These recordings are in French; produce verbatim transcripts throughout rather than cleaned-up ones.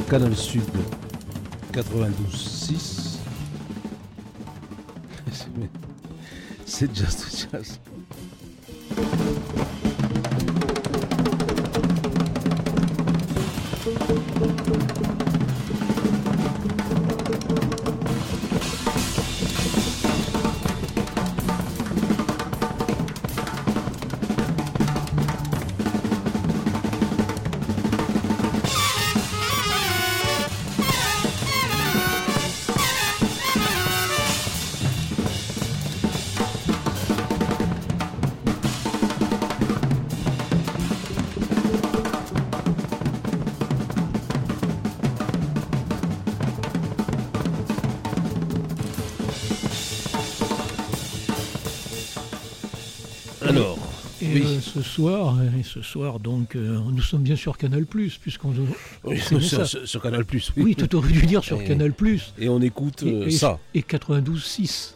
Canal Sud quatre-vingt-douze six. C'est Jazz to Jazz. Ce soir, et ce soir donc, euh, nous sommes bien sur Canal+, puisqu'on... Oui, sur, sur, sur Canal+, oui. Oui, tout aurait dû dire sur et, Canal+. Et on écoute euh, et, et, ça. Et quatre-vingt-douze six.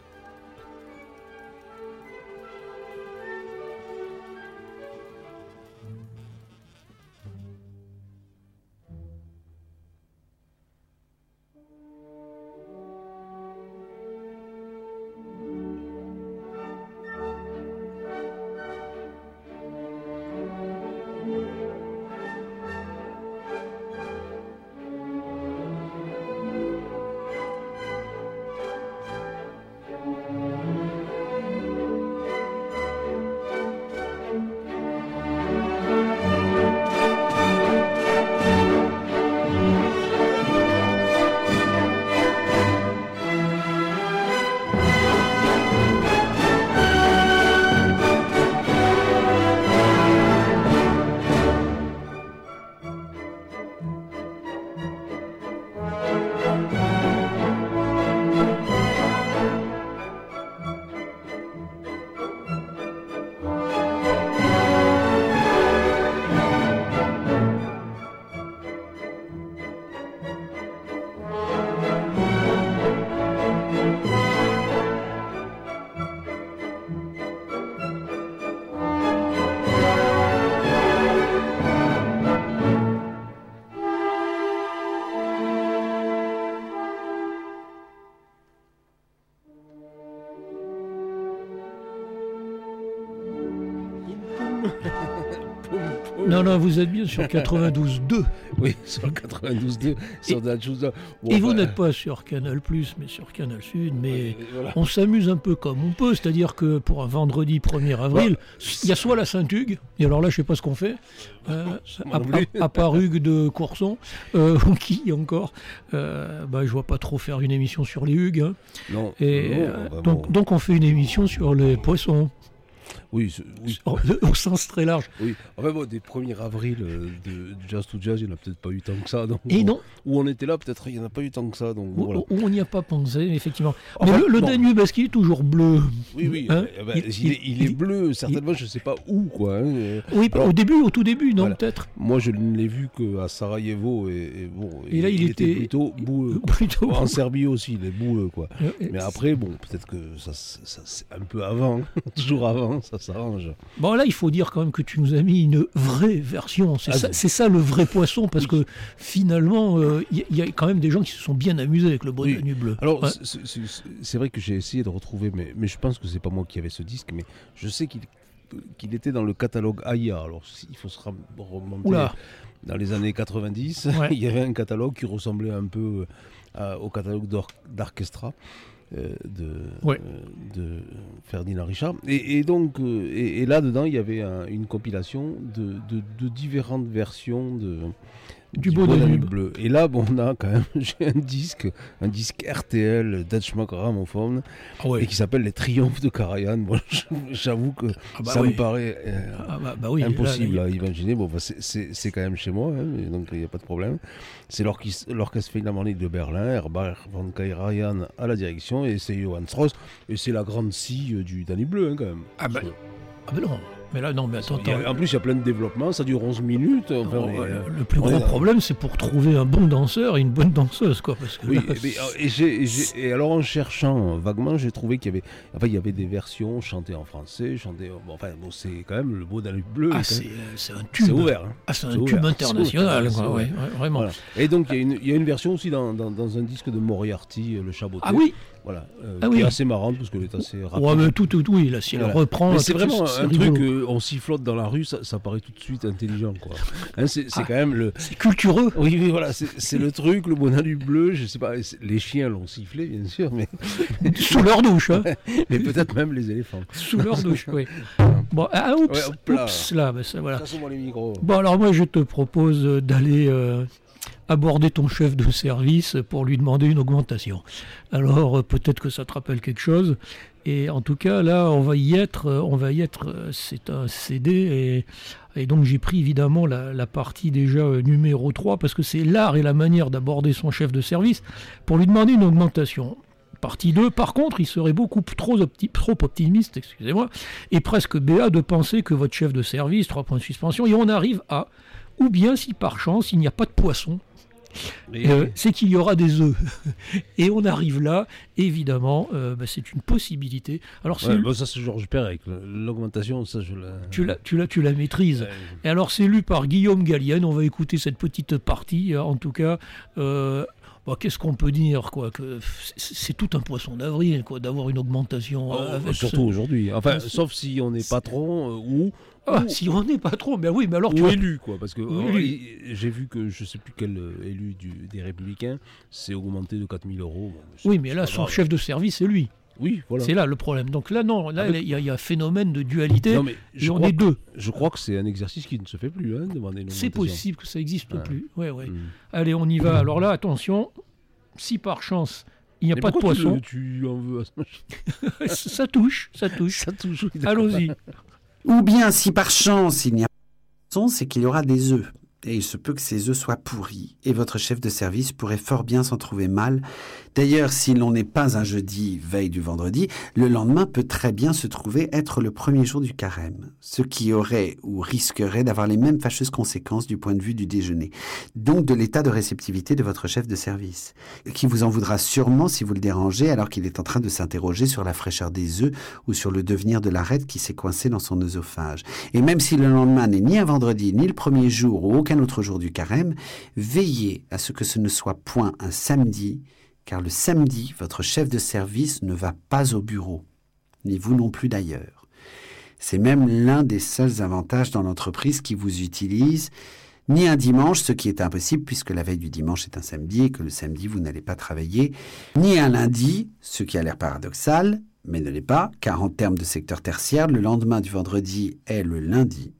Non, non, vous êtes bien sur quatre-vingt-douze deux. Oui, sur quatre-vingt-douze deux, sur Dachusa. Bon, et vous bah, n'êtes pas sur Canal+, mais sur Canal Sud, mais voilà. On s'amuse un peu comme on peut, c'est-à-dire que pour un vendredi premier avril, il ouais. y a soit la Saint-Hugues, et alors là, je ne sais pas ce qu'on fait, euh, à, à, à part Hugues de Courson, euh, ou qui encore, euh, bah, je vois pas trop faire une émission sur les Hugues. Hein. Non, et, non, euh, bah, donc, bon. donc on fait une émission sur les poissons. Oui, oui. Au, au sens très large. Oui, enfin bon, des premiers avril euh, de, de Jazz to Jazz, il n'y en a peut-être pas eu tant que ça. Donc, et bon, non. Où on était là, peut-être il n'y en a pas eu tant que ça. Donc, où, voilà. où on n'y a pas pensé, effectivement. Enfin, mais le, le bon. Danube, est-ce qu'il est toujours bleu? Oui, oui. Hein eh ben, il, il, est, il est bleu, certainement, il, je ne sais pas où, quoi. Hein. Oui, alors, au début, au tout début, non, voilà. peut-être. Moi, je ne l'ai vu qu'à Sarajevo, et, et bon, et là, il, il était, était plutôt boueux. Plutôt en Serbie aussi, il est boueux, quoi. Et mais après, bon, peut-être que ça, ça c'est un peu avant, toujours avant, ça s'arrange. Bon, là, il faut dire quand même que tu nous as mis une vraie version. C'est, ah, ça, c'est ça le vrai poisson, parce oui. que finalement, il euh, y, y a quand même des gens qui se sont bien amusés avec le Beau oui. Danube bleu. Alors, ouais. c'est, c'est, c'est vrai que j'ai essayé de retrouver, mais, mais je pense que c'est pas moi qui avais ce disque, mais je sais qu'il, qu'il était dans le catalogue Aya. Alors, il faut se remonter Oula. dans les années quatre-vingt-dix. Ouais. Il y avait un catalogue qui ressemblait un peu à, au catalogue d'Orchestra. Euh, de, ouais. euh, de Ferdinand Richard et, et donc euh, et, et là dedans il y avait un, une compilation de, de, de différentes versions de du, du Beau Danube bleu. Et là bon on a quand même j'ai un disque un disque R T L Dutchman Gramophone ah ouais. et qui s'appelle Les Triomphes de Karajan. Bon, j'avoue que ah bah ça oui. me paraît euh, ah bah, bah oui, impossible là, là, à imaginer. Bon bah, c'est, c'est, c'est quand même chez moi hein, mais donc il n'y a pas de problème. C'est l'orchestre, l'orchestre philharmonique de Berlin, Herbert von Karajan à la direction et c'est Johann Strauss et c'est la grande scie du Danube bleu hein, quand même. Ah bah, ah bah non. Mais là, non, mais attends, il y a, en plus, il y a plein de développements, ça dure onze minutes. Enfin, non, mais, le, le plus gros est... problème, c'est pour trouver un bon danseur et une bonne danseuse, quoi. Parce que oui, là, mais, et, j'ai, et, j'ai, et alors en cherchant vaguement, j'ai trouvé qu'il y avait, enfin, il y avait des versions chantées en français, chantées, bon, enfin, bon, c'est quand même le beau dans le bleu. Ah, c'est, c'est un tube. C'est ouvert. Hein. Ah, c'est un c'est tube ouvert. international, c'est quoi, ouais, ouais, vraiment. Voilà. Et donc, il y, a une, il y a une version aussi dans, dans, dans un disque de Moriarty, Le Chaboté. Ah oui. Voilà, euh, ah qui oui. est assez marrante parce qu'elle est assez rapide. Ouais, mais tout, tout, oui, là, si elle voilà. reprend. Mais c'est vraiment c'est un rigolo. truc, euh, on sifflote dans la rue, ça, ça paraît tout de suite intelligent, quoi. Hein, c'est, c'est ah, quand même le. C'est cultureux. Oui, oui, voilà, c'est, c'est le truc, le bonheur du bleu, je sais pas, les chiens l'ont sifflé, bien sûr, mais. Sous leur douche, hein. Mais peut-être même les éléphants. Sous leur douche, oui. Bon, ah, oups, ouais, hop là. Oups, là, ben ça, voilà. Casse-moi les micros. Bon, alors moi, je te propose d'aller. Euh, aborder ton chef de service pour lui demander une augmentation. Alors euh, peut-être que ça te rappelle quelque chose. Et en tout cas, là, on va y être. On va y être. C'est un C D et, et donc j'ai pris évidemment la, la partie déjà numéro trois parce que c'est l'art et la manière d'aborder son chef de service pour lui demander une augmentation. Partie deux, par contre, il serait beaucoup trop, opti- trop optimiste, excusez-moi, et presque béat de penser que votre chef de service, trois points de suspension, et on arrive à, ou bien si par chance il n'y a pas de poisson, Euh, c'est qu'il y aura des œufs. Et on arrive là, évidemment, euh, bah, c'est une possibilité. Alors, c'est ouais, lu... bon, ça, c'est Georges Perec. L'augmentation, ça, je la... Tu la, tu la, tu la maîtrises. Ouais. Et alors, c'est lu par Guillaume Gallienne. On va écouter cette petite partie. En tout cas, euh, bah, qu'est-ce qu'on peut dire quoi, que c'est, c'est tout un poisson d'avril, quoi, d'avoir une augmentation. Oh, avec surtout ce... aujourd'hui. Enfin, ah, sauf si on est patron euh, ou... Ah, ou, si on n'est pas trop, ben oui, mais alors ou tu vois... élu, quoi, parce que oui. oh, j'ai vu que je ne sais plus quel élu du, des Républicains s'est augmenté de quatre mille euros. Bon, oui, mais là, son grave. Chef de service, c'est lui. Oui, voilà. C'est là le problème. Donc là, non, là, il Avec... y, y a un phénomène de dualité. Non, mais je on est deux. Je crois que c'est un exercice qui ne se fait plus, hein, demander une c'est possible que ça n'existe ah. plus. Ouais, ouais. Mmh. Allez, on y va. Alors là, attention, si par chance il n'y a mais pas de poisson, tu, tu en veux à ce... ça touche, ça touche. Ça touche. Oui, allons-y. Ou bien, si par chance il n'y a pas de poisson, c'est qu'il y aura des œufs. Et il se peut que ces œufs soient pourris. Et votre chef de service pourrait fort bien s'en trouver mal. D'ailleurs, si l'on n'est pas un jeudi, veille du vendredi, le lendemain peut très bien se trouver être le premier jour du carême. Ce qui aurait ou risquerait d'avoir les mêmes fâcheuses conséquences du point de vue du déjeuner. Donc de l'état de réceptivité de votre chef de service. Qui vous en voudra sûrement si vous le dérangez alors qu'il est en train de s'interroger sur la fraîcheur des œufs ou sur le devenir de l'arête qui s'est coincée dans son œsophage. Et même si le lendemain n'est ni un vendredi, ni le premier jour ou aucun autre jour du carême, veillez à ce que ce ne soit point un samedi, car le samedi, votre chef de service ne va pas au bureau, ni vous non plus d'ailleurs. C'est même l'un des seuls avantages dans l'entreprise qui vous utilise, ni un dimanche, ce qui est impossible puisque la veille du dimanche est un samedi et que le samedi vous n'allez pas travailler, ni un lundi, ce qui a l'air paradoxal, mais ne l'est pas, car en termes de secteur tertiaire, le lendemain du vendredi est le lundi.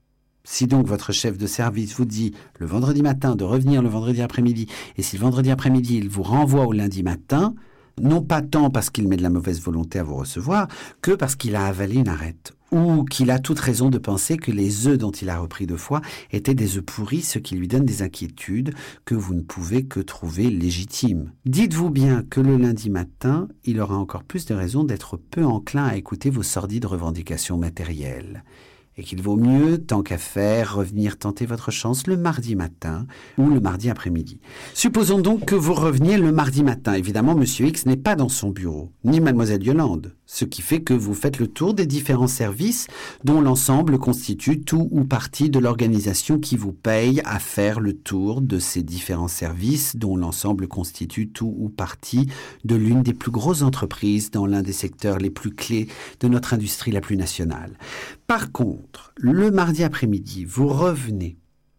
Si donc votre chef de service vous dit le vendredi matin de revenir le vendredi après-midi, et si le vendredi après-midi il vous renvoie au lundi matin, non pas tant parce qu'il met de la mauvaise volonté à vous recevoir, que parce qu'il a avalé une arête, ou qu'il a toute raison de penser que les œufs dont il a repris deux fois étaient des œufs pourris, ce qui lui donne des inquiétudes que vous ne pouvez que trouver légitimes. Dites-vous bien que le lundi matin, il aura encore plus de raisons d'être peu enclin à écouter vos sordides revendications matérielles. Et qu'il vaut mieux, tant qu'à faire, revenir tenter votre chance le mardi matin ou le mardi après-midi. Supposons donc que vous reveniez le mardi matin. Évidemment, Monsieur X n'est pas dans son bureau, ni Mademoiselle Yolande, ce qui fait que vous faites le tour des différents services dont l'ensemble constitue tout ou partie de l'organisation qui vous paye à faire le tour de ces différents services dont l'ensemble constitue tout ou partie de l'une des plus grosses entreprises dans l'un des secteurs les plus clés de notre industrie la plus nationale. Par contre, le mardi après-midi, vous revenez.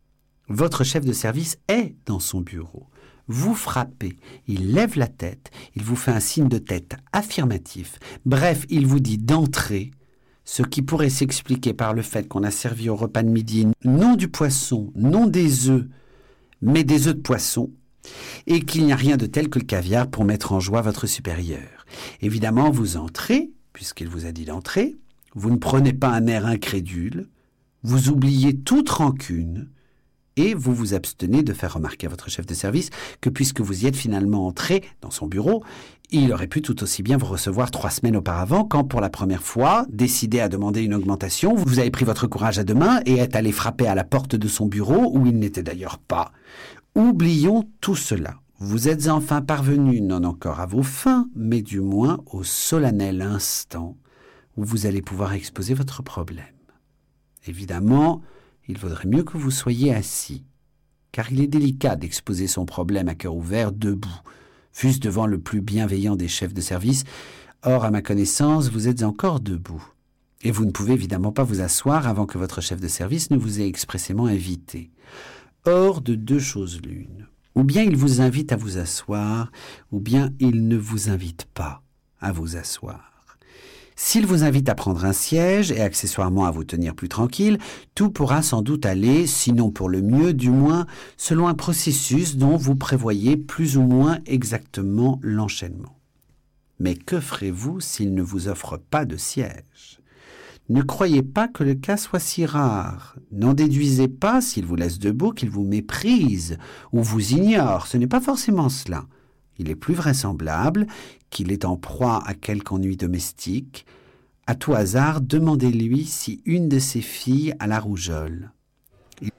Votre chef de service est dans son bureau. Vous frappez, il lève la tête, il vous fait un signe de tête affirmatif. Bref, il vous dit d'entrer, ce qui pourrait s'expliquer par le fait qu'on a servi au repas de midi non du poisson, non des œufs, mais des œufs de poisson, et qu'il n'y a rien de tel que le caviar pour mettre en joie votre supérieur. Évidemment, vous entrez, puisqu'il vous a dit d'entrer, vous ne prenez pas un air incrédule, vous oubliez toute rancune, Et vous vous abstenez de faire remarquer à votre chef de service que puisque vous y êtes finalement entré dans son bureau, il aurait pu tout aussi bien vous recevoir trois semaines auparavant quand, pour la première fois, décidé à demander une augmentation, vous avez pris votre courage à deux mains et êtes allé frapper à la porte de son bureau, où il n'était d'ailleurs pas. Oublions tout cela. Vous êtes enfin parvenu, non encore à vos fins, mais du moins au solennel instant où vous allez pouvoir exposer votre problème. Évidemment, il vaudrait mieux que vous soyez assis, car il est délicat d'exposer son problème à cœur ouvert debout, fût-ce devant le plus bienveillant des chefs de service. Or, à ma connaissance, vous êtes encore debout. Et vous ne pouvez évidemment pas vous asseoir avant que votre chef de service ne vous ait expressément invité. Or, de deux choses l'une. Ou bien il vous invite à vous asseoir, ou bien il ne vous invite pas à vous asseoir. S'il vous invite à prendre un siège et accessoirement à vous tenir plus tranquille, tout pourra sans doute aller, sinon pour le mieux, du moins selon un processus dont vous prévoyez plus ou moins exactement l'enchaînement. Mais que ferez-vous s'il ne vous offre pas de siège ? Ne croyez pas que le cas soit si rare. N'en déduisez pas, s'il vous laisse debout, qu'il vous méprise ou vous ignore. Ce n'est pas forcément cela. Il est plus vraisemblable qu'il est en proie à quelque ennui domestique. À tout hasard, demandez-lui si une de ses filles a la rougeole. Et...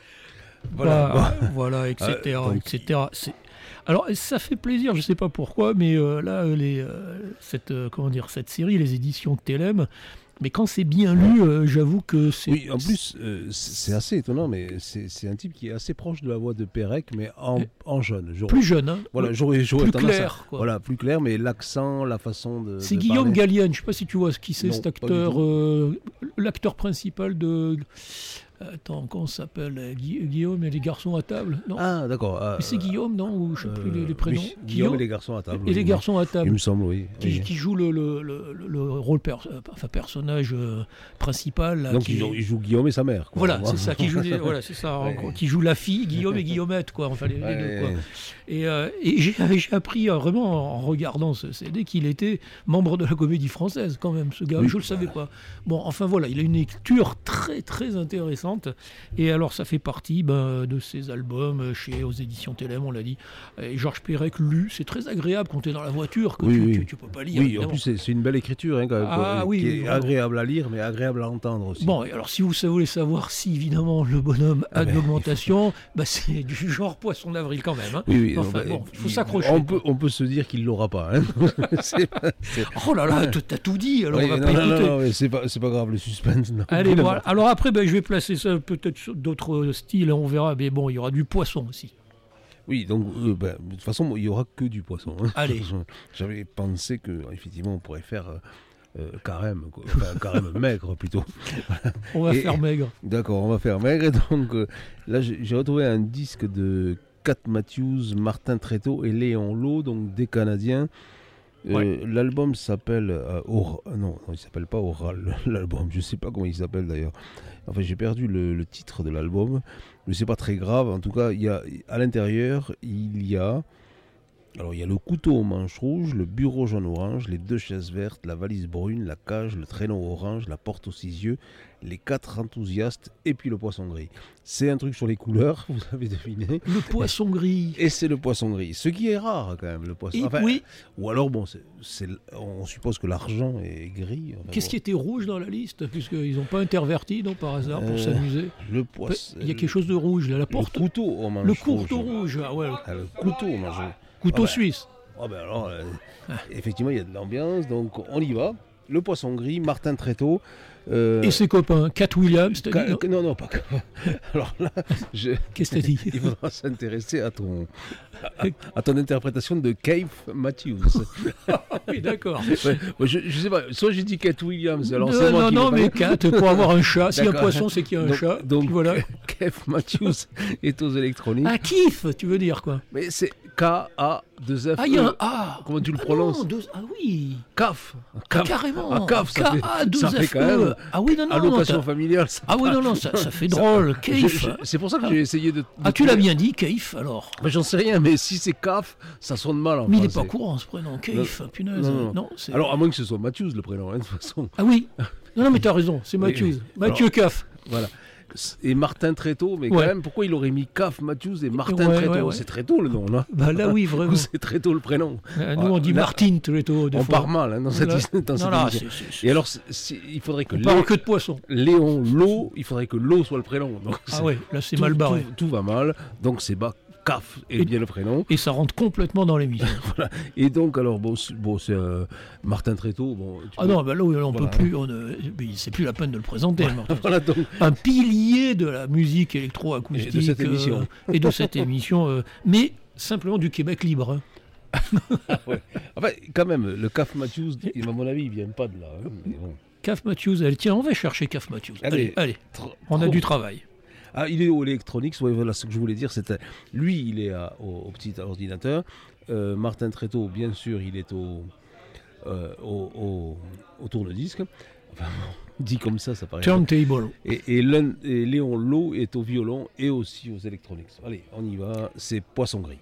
Voilà, voilà, voilà, et cetera, euh, donc... et cetera. C'est... Alors, ça fait plaisir, je ne sais pas pourquoi, mais euh, là, les, euh, cette, euh, comment dire, cette série, les éditions Télème, mais quand c'est bien lu, euh, j'avoue que c'est... Oui, en plus, euh, c'est assez étonnant, mais c'est, c'est un type qui est assez proche de la voix de Pérec, mais en, en jeune. J'aurais... Plus jeune, hein. Voilà, j'aurais, j'aurais plus clair, à... quoi. Voilà, plus clair, mais l'accent, la façon de C'est de Guillaume parler... Gallienne, je ne sais pas si tu vois qui c'est, non, cet acteur, euh, l'acteur principal de... Attends, comment ça s'appelle Gu- Guillaume et les garçons à table, non? Ah, d'accord. Euh, Mais c'est Guillaume, non? Ou je ne sais plus les, les prénoms. Oui, Guillaume, Guillaume et les garçons à table. Et oui, les garçons à table. Il me semble, oui. Qui, oui. qui joue le, le, le, le rôle, per, enfin, personnage euh, principal. Là, Donc qui il, joue, il joue Guillaume et sa mère. Quoi. Voilà, c'est ça, qui joue, les, voilà, c'est ça ouais. Qui joue la fille, Guillaume et Guillaumette, quoi. Enfin, les, ouais, les deux, quoi. Ouais. Et, euh, et j'ai, j'ai appris euh, vraiment en regardant ce C D qu'il était membre de la Comédie Française, quand même, ce gars. Oui, je ne le savais pas. Bon, enfin voilà, il a une lecture très, très intéressante. Et alors, ça fait partie ben, de ses albums chez aux éditions Télème, on l'a dit. Et Georges Perec lu, c'est très agréable quand tu es dans la voiture, que oui, tu, oui. tu, tu peux pas lire. Oui, évidemment. en plus c'est, c'est une belle écriture, hein, quand même, ah, quoi, oui, qui oui, est vraiment. agréable à lire, mais agréable à entendre aussi. Bon, et alors si vous voulez savoir si évidemment le bonhomme a ah, de ben, l'augmentation, faut... bah, c'est du genre poisson d'avril quand même. Hein. Oui, oui, enfin, non, bon, il faut il, s'accrocher. On peut, on peut se dire qu'il l'aura pas. Hein. c'est pas, c'est... Oh là là, t'as tout dit, alors oui, on va non, pas non, écouter. Non, non, c'est pas, c'est pas grave, le suspense. Non. Allez, voilà. Alors après, ben, je vais placer ça peut-être sur d'autres styles, on verra. Mais bon, il y aura du poisson aussi. Oui, donc euh, bah, de toute façon, il n'y aura que du poisson. Hein. Allez. J'avais pensé qu'effectivement, on pourrait faire euh, carême, quoi. Enfin, carême maigre plutôt. On va et, faire maigre. D'accord, on va faire maigre. Et donc euh, là, j'ai, j'ai retrouvé un disque de Cat Matthews, Martin Tréteau et Léon Law, donc des Canadiens. Euh, ouais. L'album s'appelle euh, Or... non, non, il s'appelle pas Oral. L'album, je sais pas comment il s'appelle d'ailleurs. Enfin, j'ai perdu le, le titre de l'album, mais c'est pas très grave. En tout cas, il y a à l'intérieur, il y a alors il y a le couteau aux manches rouges, le bureau jaune orange, les deux chaises vertes, la valise brune, la cage, le traîneau orange, la porte aux six yeux, les quatre enthousiastes et puis le poisson gris. C'est un truc sur les couleurs, vous avez deviné. Le poisson gris. Et c'est le poisson gris, ce qui est rare quand même, le poisson. Et enfin, oui. Ou alors bon, c'est, c'est, on suppose que l'argent est gris. Enfin, Qu'est-ce bon. qui était rouge dans la liste, puisqu'ils n'ont pas interverti, non, par hasard, pour euh, s'amuser. Le poisson. Il y a quelque chose de rouge là, la porte. Le couteau aux manches Le couteau rouge. rouge, ah ouais. Ah, le couteau aux manches rouges. Couteau ah ben, suisse. Ah ben alors, euh, ah. effectivement, il y a de l'ambiance, donc on y va. Le poisson gris, Martin Tréteau. Euh... Et ses copains, Cat Williams, t'as Ca- dit, non, non, non, pas Alors là, je... qu'est-ce que t'as dit? Il faudra s'intéresser à ton, à, à ton interprétation de Keith Matthews. Oui, d'accord. Ouais, je, je sais pas, soit j'ai dit Cat Williams, alors non, c'est moi non, qui non, mais Cat, pour avoir un chat, s'il y a un poisson, c'est qu'il y a un donc, chat. Donc, voilà. Keith Matthews est aux électroniques. Ah, Keith, tu veux dire quoi? Mais c'est K A deux F E. Ah, il y a un A. Comment tu le ah prononces? non, deux... Ah oui. Caf. Ah, carrément. Ah, Caf, ça fait, ça fait quand même. Ah oui, non, non. Allocation non, familiale. Ça ah oui, non, non, ça, ça fait drôle. Keith. C'est pour ça que j'ai essayé de. de ah, tu l'as bien dit, Keith, alors. Mais j'en sais rien, mais si c'est Caf, ça sonne mal en Mais français. il n'est pas courant ce prénom, Keith, punaise. Non, non. non c'est... Alors, à moins que ce soit Matthews le prénom, hein, de toute façon. Ah oui. Non, non, mais tu as raison, c'est Matthews. Oui, oui. Mathieu Caf. Voilà. Et Martin Tréteau, mais quand Ouais. même, pourquoi il aurait mis Caf Matthews et Martin Ouais, Tréteau ouais, ouais. C'est Tréteau le nom, là. Bah là, oui, vraiment. Ou c'est Tréteau le prénom. Euh, Nous, on dit Là, Martine Tréteau. des On fois. part mal hein, dans cette, Là- dans cette non, là, émission. c'est- c'est- Et alors, c'est- c'est- il faudrait que on Lé- parle que de poisson. Léon Lo, il faudrait que Lo soit le prénom. Donc, Ah c'est- ouais, là, c'est tout, mal barré. Tout, tout va mal, donc c'est bas. Caf est Et- bien le prénom. Et ça rentre complètement dans l'émission. Et donc, alors, bon, c'est, bon, c'est euh, Martin Tréteau. Bon, tu Ah peux- non, bah là, oui, on Voilà. peut plus. On ne- mais c'est plus la peine de le présenter, le Martin. Voilà, donc, Un pilier de la musique électroacoustique Et de cette euh, émission. et de cette émission, euh, mais simplement du Québec libre. hein. ouais. Enfin, quand même, le Caf Matthews, à mon avis, il vient pas de là. hein, mais bon. Caf Matthews, allez, tiens, on va chercher Caf Matthews. Allez, Allez. allez, Trop- on a trop- du travail. Ah, il est au Electronics, ouais, voilà ce que je voulais dire. C'était, lui, il est à- au, au petit ordinateur. Euh, Martin Tréteau, bien sûr, il est au, euh, au, au, au tourne-disque. Enfin, dit comme ça, ça paraît. Turntable. Et, et, l'un- et Léon Lo est au violon et aussi aux Electronics. Allez, on y va, c'est Poisson Gris.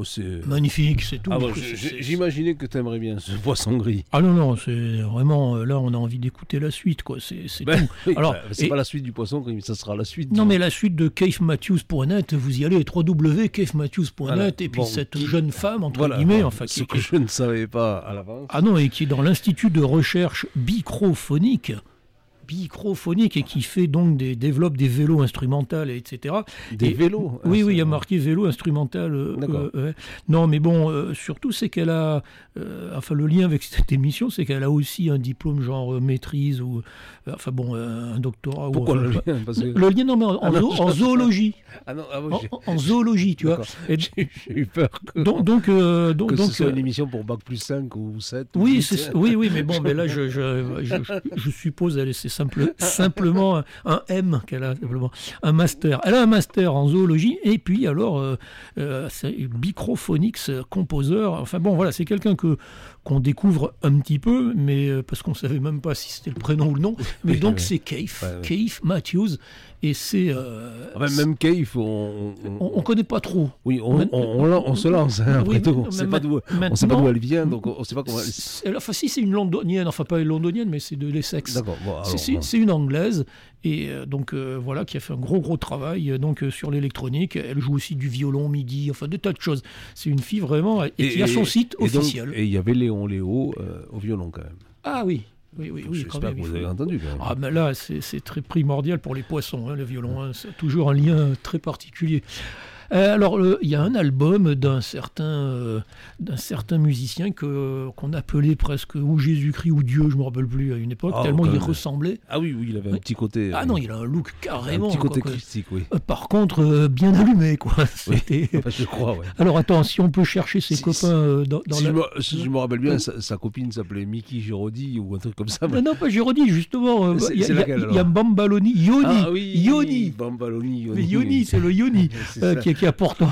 c'est... Magnifique, c'est tout. Ah bon, c'est, c'est, j'imaginais que tu aimerais bien ce poisson gris. Ah non, non, c'est vraiment... Là, on a envie d'écouter la suite, quoi. C'est, c'est ben, tout. Oui, Alors, ben, c'est et... pas la suite du poisson gris, mais ça sera la suite. Non, du... mais la suite de Keith Matthews point net, vous y allez, w w w point keith matthews point net, voilà. Et puis bon, cette qui... jeune femme, entre voilà, guillemets... Voilà, enfin, ce qui, que qui... je ne savais pas à l'avance. Ah non, et qui est dans l'Institut de recherche microphonique... microphonique et qui fait donc des développe des vélos instrumentaux, et cetera. Des et, vélos. Oui, oui, il y a marqué vélo instrumental. Euh, D'accord. Euh, non, mais bon, euh, surtout c'est qu'elle a, euh, enfin le lien avec cette émission, c'est qu'elle a aussi un diplôme genre euh, maîtrise ou, euh, enfin bon, euh, un doctorat. Pourquoi ou, le enfin, lien Parce que... Le lien, non, mais en, ah non, en, en zoologie. Ah non, ah bon, en, en zoologie, tu vois. Et... J'ai eu peur que, donc, donc, euh, donc, que donc, ce soit euh, une émission pour bac plus cinq ou sept. Oui, ou c'est, oui, oui, mais bon, mais là, je, je, je, je, je suppose, elle, c'est simple, simplement un, un M qu'elle a, simplement, un master. Elle a un master en zoologie, et puis alors, euh, euh, c'est Microphonics Composer. Enfin bon, voilà, c'est quelqu'un que qu'on découvre un petit peu, mais euh, parce qu'on savait même pas si c'était le prénom ou le nom. Mais oui, donc ouais. c'est Keith, ouais, ouais. Keith Matthews, et c'est. Euh, enfin, même Keith, on on, on connaît pas trop. Oui, on, on, on, on se lance hein, après oui, tout. On sait pas d'où, on sait pas d'où elle vient, donc on sait pas comment. Elle... Enfin, si c'est une londonienne, enfin pas une londonienne, mais c'est de l'Essex. D'accord. Bon, alors, c'est, c'est une anglaise, et euh, donc euh, voilà, qui a fait un gros gros travail euh, donc euh, sur l'électronique. Elle joue aussi du violon, midi, enfin des tas de choses. C'est une fille vraiment, et, et qui a son site et officiel. Donc, et il y avait Léon Léo euh, au violon quand même. Ah oui. Oui, oui, oui, j'espère que vous avez entendu. Quand même. Ah, mais là, c'est, c'est très primordial pour les poissons, hein, le violon. Hein, c'est toujours un lien très particulier. Euh, alors, il y a un album d'un certain, euh, d'un certain musicien que, qu'on appelait presque ou Jésus-Christ ou Dieu, je ne me rappelle plus à une époque, ah, tellement il même. ressemblait. Ah oui, oui, il avait un petit côté... Ah euh, non, il a un look carrément... Un petit côté quoi, christique, oui. Euh, par contre, euh, bien allumé, quoi. C'était... Oui, je crois, oui. Alors attends, si on peut chercher ses si, copains euh, dans, dans si la... Je me, si je me rappelle bien, sa, sa copine s'appelait Mickey Giraudy ou un truc comme ça. Mais... Non, non, pas Giraudy, justement. Il c'est, y, c'est y, laquelle, y a Bambaloni, Yoni. Ah oui, Yoni. Bambaloni, Yoni. Mais Yoni, c'est le Yoni euh, qui, qui est important.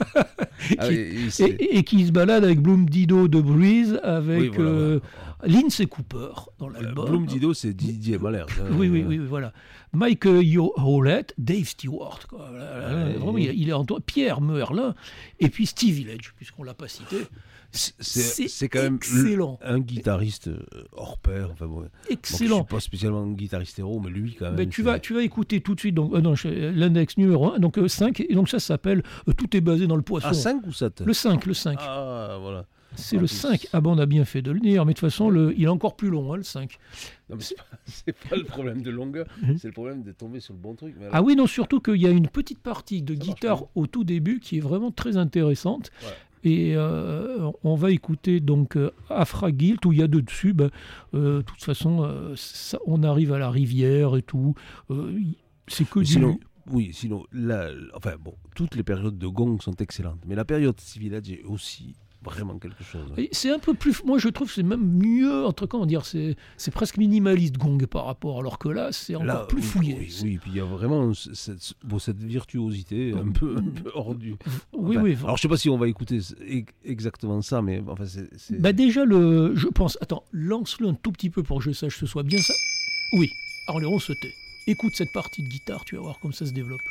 Ah, qui, et, et, et, et qui se balade avec Bloom Dido de Breeze, avec oui, voilà, euh, voilà. Lindsay Cooper dans l'album. Bloom Dido, c'est Didier Mahler. oui, oui, oui, voilà. Mike Yo Howlett, Dave Stewart, quoi. Ouais, vraiment, il, il est en toi. Pierre Merlin, et puis Steve Village, puisqu'on l'a pas cité. C'est, c'est, c'est quand même excellent. Un guitariste hors pair. Enfin, bon, excellent. Donc, je ne suis pas spécialement un guitariste héros, mais lui, quand même. Ben, tu, vas, tu vas écouter tout de suite donc, euh, non, l'index numéro un, donc euh, cinq, et donc ça s'appelle euh, Tout est basé dans le poisson. Ah, cinq ou sept? Le cinq, le cinq. Ah, voilà. C'est ah, le cinq. Ah ben, on a bien fait de le dire, mais de toute façon, le, il est encore plus long, hein, le cinq. Non, mais c'est pas, c'est pas le problème de longueur, c'est le problème de tomber sur le bon truc. Mais alors... Ah oui, non, surtout qu'il y a une petite partie de ça guitare au tout début qui est vraiment très intéressante. Ouais. Et euh, on va écouter donc euh, Afra Guilt, où il y a deux dessus. Ben, euh, de toute façon, euh, ça, on arrive à la rivière et tout. Euh, c'est que du... Sinon, oui, sinon, là, enfin bon, toutes les périodes de Gong sont excellentes, mais la période Steve Village est aussi vraiment quelque chose. Hein. C'est un peu plus, moi je trouve que c'est même mieux, entre comment dire, c'est, c'est presque minimaliste Gong par rapport, alors que là c'est encore là, plus fouillé. Oui, oui, puis il y a vraiment cette, bon, cette virtuosité un peu, un peu hors du... Oui, enfin, oui. Alors je sais pas si on va écouter exactement ça, mais enfin c'est... c'est... Bah déjà, le, je pense, attends, lance-le un tout petit peu pour que je sache que ce soit bien ça. Oui, alors on se tait. Écoute cette partie de guitare, tu vas voir comme ça se développe.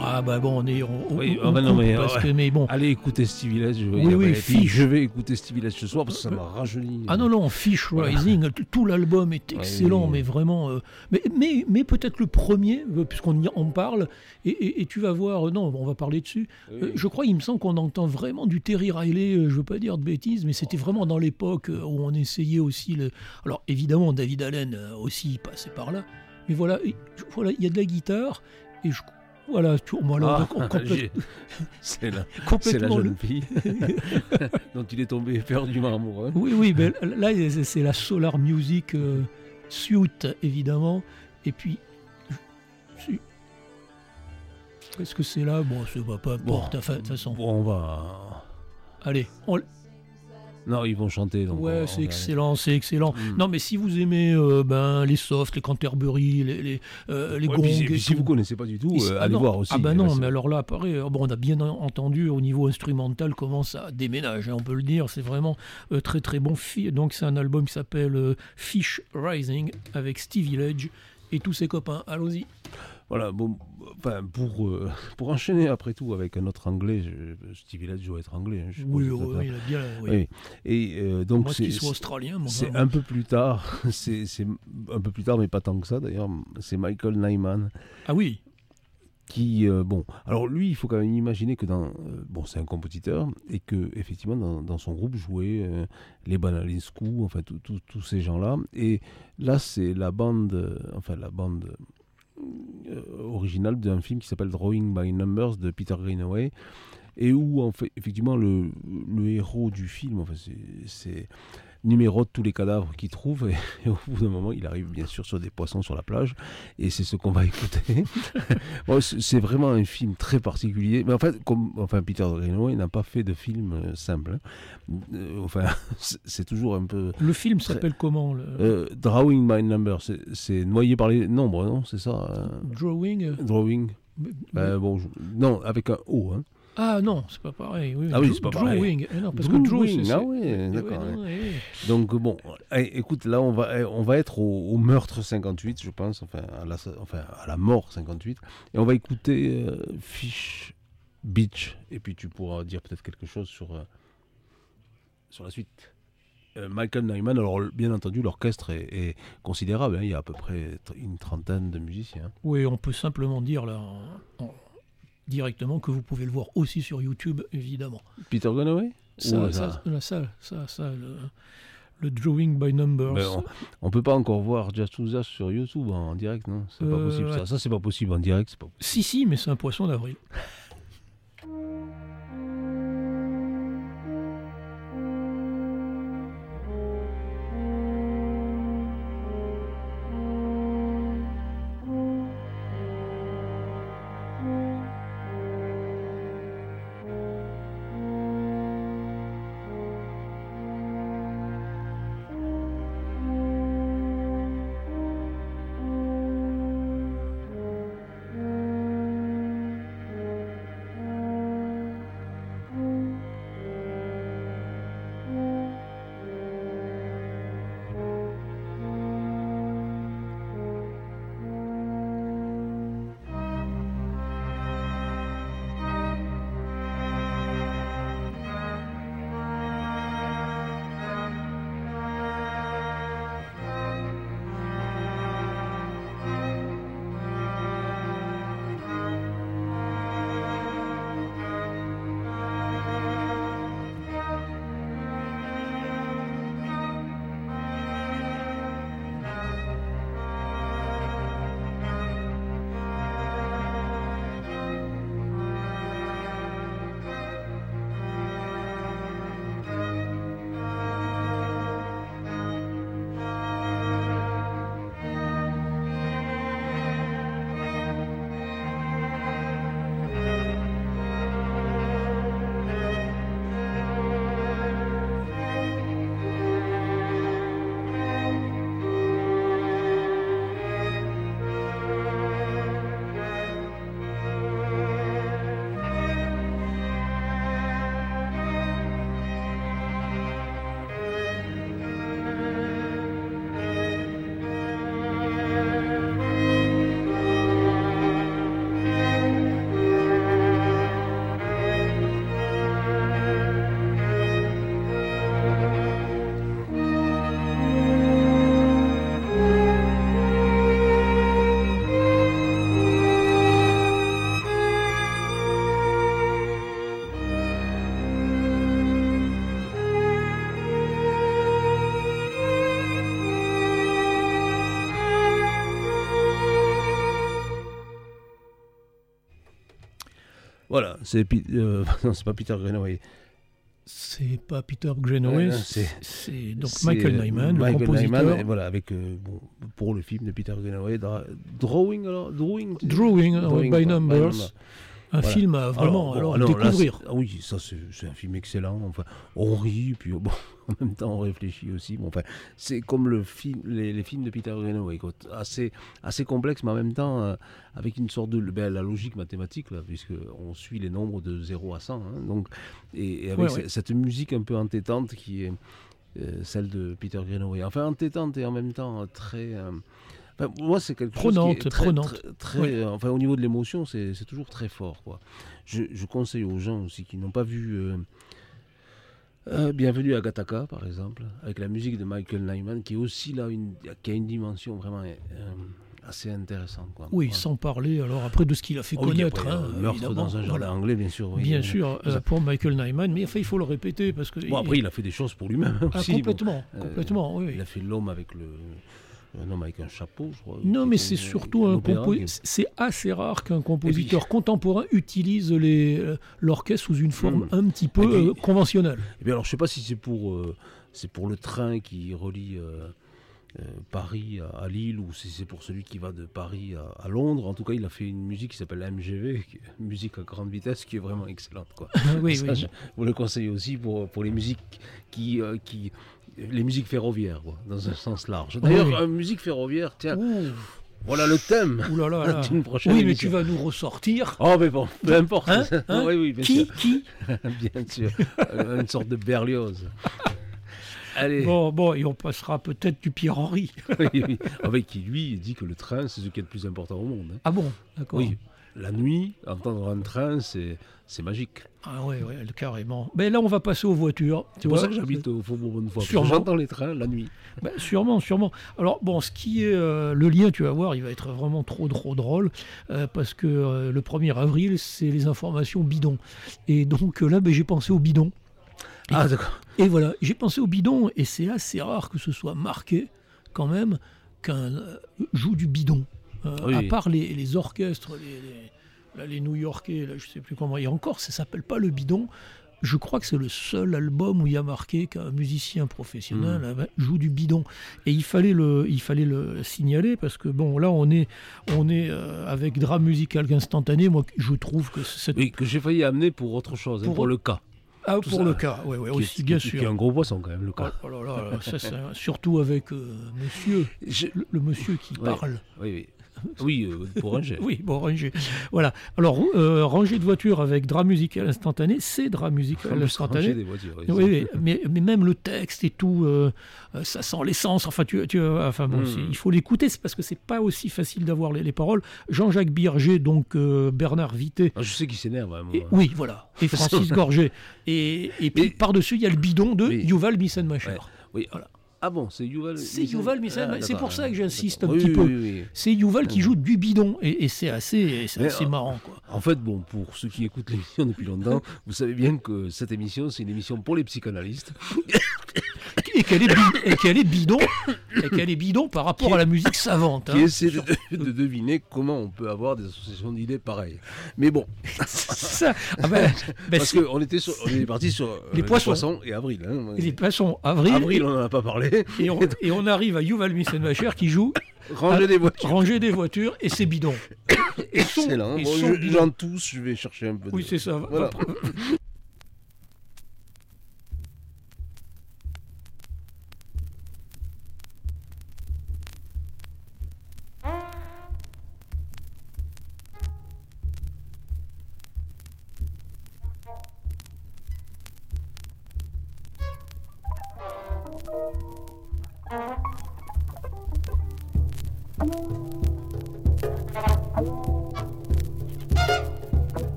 Ah bah bon, on est... On, oui, on, on bah non, mais, parce ouais. que, mais bon. Allez écouter Stevie Ledge. Je, oui, oui, Fish. Je vais écouter Stevie Ledge ce soir parce que ça m'a rajeuni. Ah non, non, Fish Rising, tout l'album est excellent, oui. mais vraiment... Euh, mais mais, mais peut-être le premier, puisqu'on y en parle, et, et, et tu vas voir... Euh, non, on va parler dessus. Oui. Euh, je crois, il me semble qu'on entend vraiment du Terry Riley, euh, je veux pas dire de bêtises, mais c'était vraiment dans l'époque où on essayait aussi... Le... Alors évidemment, David Allen aussi passait par là, mais voilà, voilà, il y a de la guitare, et je... Voilà, voilà ah, complète... c'est la, la jeune le... fille dont il est tombé éperdument amoureux. Oui, oui, ben, là, c'est la Solar Music euh, Suite, évidemment. Et puis, je... est-ce que c'est là? Bon, c'est pas, peu importe, de bon, toute façon. Bon, on va... Allez, on... Non, ils vont chanter. Donc ouais, c'est excellent, c'est excellent. Mm. Non, mais si vous aimez euh, ben, les softs, les Canterbury, les, les, euh, les ouais, gongs... Puis, puis si vous ne connaissez pas du tout, euh, ah allez non, voir aussi. Ah ben non, mais alors là, pareil, bon, on a bien entendu au niveau instrumental comment ça déménage, hein, on peut le dire. C'est vraiment euh, très très bon. Donc c'est un album qui s'appelle euh, Fish Rising avec Stevie Ledge et tous ses copains. Allons-y. Voilà, bon, enfin, pour, euh, pour enchaîner après tout avec un autre anglais, je, Stevie Ledge doit être anglais. Hein, je oui, oui, oui, il a bien. Oui. Oui. Et euh, donc moi, c'est qu'il soit australien, moi, c'est vraiment. un peu plus tard, c'est, c'est un peu plus tard, mais pas tant que ça d'ailleurs. C'est Michael Nyman. Ah oui. Qui euh, bon, alors lui, il faut quand même imaginer que dans, euh, bon, c'est un compositeur et que effectivement dans, dans son groupe jouaient euh, les Banalinskou, enfin tous ces gens-là. Et là, c'est la bande, euh, enfin la bande. Euh, original d'un film qui s'appelle Drawing by Numbers de Peter Greenaway et où en fait effectivement le, le héros du film enfin c'est, c'est numérote tous les cadavres qu'il trouve et, et au bout d'un moment il arrive bien sûr sur des poissons sur la plage et c'est ce qu'on va écouter. Bon, c'est, c'est vraiment un film très particulier mais en fait comme enfin Peter Greenaway n'a pas fait de film euh, simple hein. euh, enfin c'est, c'est toujours un peu le film très... s'appelle comment le... euh, Drawing by Numbers c'est, c'est noyé par les nombres non c'est ça euh... Drawing euh... Drawing mais... euh, bon je... non avec un O hein. Ah non, c'est pas pareil. Oui, ah oui, c'est pas Drawing. pareil. Eh non, parce Drawing. que Draw, c'est... Ah oui, d'accord. Ouais, non, ouais. Donc bon, écoute, là on va, on va être au, au meurtre cinquante-huit, je pense, enfin à la, enfin à la mort cinquante-huit, et on va écouter euh, Fish Beach, et puis tu pourras dire peut-être quelque chose sur, euh, sur la suite. Euh, Michael Nyman, alors bien entendu, l'orchestre est, est considérable, hein, il y a à peu près une trentaine de musiciens. Oui, on peut simplement dire là... En... directement que vous pouvez le voir aussi sur YouTube évidemment. Peter Greenaway ça, ça, ça, ça, ça, ça le, le Drawing by Numbers. Ben on, on peut pas encore voir Just To That sur YouTube en, en direct, non? C'est euh, pas possible ouais. ça. Ça c'est pas possible en direct, c'est pas possible. Si si, mais c'est un poisson d'avril. Voilà, c'est, euh, non, c'est pas Peter Greenaway. C'est pas Peter Greenaway, euh, c'est, c'est donc c'est Michael Nyman, Michael le compositeur. Nyman, et voilà, avec, euh, bon, pour le film de Peter Greenaway, dra- Drawing, alors, Drawing, Drawing, Drawing by by Numbers. Numbers. Un Voilà. film à vraiment alors, alors, bon, alors, découvrir. Là, c'est- ah oui, ça c'est, c'est un film excellent. Enfin, on rit, puis bon, en même temps on réfléchit aussi. Bon, enfin, c'est comme le film, les, les films de Peter Greenaway, quoi, assez, assez complexe, mais en même temps euh, avec une sorte de ben, la logique mathématique là, puisque on suit les nombres de zéro à cent. Hein, donc, et, et avec Ouais, c- ouais. cette musique un peu entêtante qui est euh, celle de Peter Greenaway. Enfin, entêtante et en même temps euh, très euh, Enfin, moi, c'est quelque Prenante, chose qui est très, prenante. très, très, Oui. euh, enfin, au niveau de l'émotion, c'est, c'est toujours très fort, quoi. Je, je conseille aux gens aussi qui n'ont pas vu euh, euh, Bienvenue à Gattaca, par exemple, avec la musique de Michael Nyman, qui est aussi là une, qui a une dimension vraiment euh, assez intéressante, quoi. Oui, Voilà. sans parler alors après de ce qu'il a fait Oh oui, connaître. après, hein, euh, Meurtre évidemment. dans un jardin Voilà. anglais, bien sûr. Oui. Bien sûr, euh, pour Michael Nyman, mais enfin, il faut le répéter parce que. Bon, après, il a fait des choses pour lui-même Ah, aussi. bon. complètement, Euh, complètement, oui. oui. Il a fait L'homme avec le. Un homme avec un chapeau, je crois. Non, qui mais était c'est une- surtout un opéra compo- qui- c'est assez rare qu'un compositeur contemporain utilise les, euh, l'orchestre sous une forme Mm. un petit peu Et puis- euh, conventionnelle. Eh bien, alors, je sais pas si c'est pour, euh, c'est pour le train qui relie euh, euh, Paris à, à Lille ou si c'est pour celui qui va de Paris à, à Londres. En tout cas, il a fait une musique qui s'appelle M G V, qui est une musique à grande vitesse, qui est vraiment excellente, quoi. oui, Ça, oui. je vous le conseille aussi pour, pour les musiques qui, euh, qui, les musiques ferroviaires, quoi, dans un sens large. D'ailleurs, Oui. euh, musique ferroviaire, tiens, Ouh, voilà le thème ouh là là là. d'une prochaine Oui, mais émission. tu vas nous ressortir. Oh, mais bon, peu importe. Hein, hein oui, oui, bien Qui, sûr. qui Bien sûr. Euh, Une sorte de Berlioz. Allez. Bon, bon, et on passera peut-être du Pierre-Henri. Oui, oui. Avec qui, lui, il dit que le train, c'est ce qui est le plus important au monde. hein. Ah bon, d'accord. Oui, la nuit, entendre un train, c'est, c'est magique. Ah ouais, ouais, carrément. Mais là, on va passer aux voitures. C'est pour ça que j'habite au Faubourg Bonnefoy. parce que Sûrement. J'entends les trains la nuit. Ben, sûrement, sûrement. Alors, bon, ce qui est euh, le lien, tu vas voir, il va être vraiment trop, trop drôle, euh, parce que euh, le premier avril, c'est les informations bidons. Et donc euh, là, ben, j'ai pensé au bidon. Et, Ah, d'accord. et voilà, j'ai pensé au bidon, et c'est assez rare que ce soit marqué, quand même, qu'un euh, joue du bidon. Euh, Oui. À part les, les orchestres, les, les, là, les New-Yorkais, là, je sais plus comment. Et encore, ça s'appelle pas le bidon. Je crois que c'est le seul album où il y a marqué qu'un musicien professionnel Mm. avait- joue du bidon. Et il fallait le, il fallait le signaler parce que bon, là on est, on est euh, avec drame musical instantané. Moi, je trouve que c'est Oui, que j'ai failli amener pour autre chose, hein, Pour- pour, le cas. ah, tout pour ça, le cas, ouais, ouais, Qui aussi est, bien qui, sûr. Qui est un gros poisson, quand même, le Oh, cas. oh là là, ça, c'est un- surtout avec euh, monsieur, Je- le, le monsieur qui Ouais. parle. Oui, oui. Oui, euh, pour un jet. Oui, bon, rangé. Voilà. Alors, euh, rangée de voitures avec drame musical instantané, c'est drame En musical plus, instantané. ranger des voitures. oui, Oui, c'est- oui, mais, mais même le texte et tout, euh, euh, ça sent l'essence. Enfin, tu, tu, enfin bon, Mm. c'est- il faut l'écouter, c'est parce que c'est pas aussi facile d'avoir les, les paroles. Jean-Jacques Birger, donc euh, Bernard Vité. Ah, je sais qu'il s'énerve à un moment. Et, oui, voilà. Et Francis Gorget. Et, et puis Mais- par-dessus, il y a le bidon de Mais- Yuval Missenmacher. Ouais. Oui, Voilà. Ah bon, c'est Yuval C'est Yuval Missenmacher. Ah, C'est d'accord, pour ça que j'insiste un d'accord. petit Oui, peu. oui, oui, oui. C'est Yuval qui Ouais. joue du bidon. Et, et c'est assez, c'est Mais, assez euh, marrant, quoi. En fait, bon, pour ceux qui écoutent l'émission depuis longtemps, vous savez bien que cette émission, c'est une émission pour les psychanalystes. Et qu'elle est, bi- et qu'elle est bidon. Et qu'elle est bidon par rapport Qui- à la musique savante. qui hein. essaie de, de deviner comment on peut avoir des associations d'idées pareilles. Mais bon, Ça, ah ben, ben, parce c'est- qu'on était sur, on est parti sur euh, Les poissons. et avril. Hein. les poissons avril, Avril, on n'en a pas parlé. et, on, et on arrive à Yuval Missenmacher qui joue Ranger Ah, des voitures. ranger des voitures et c'est bidon. Et son- Excellent. et Bon, son je- bidon. j'en tousse, je vais chercher un peu de... Oui, c'est ça. Voilà.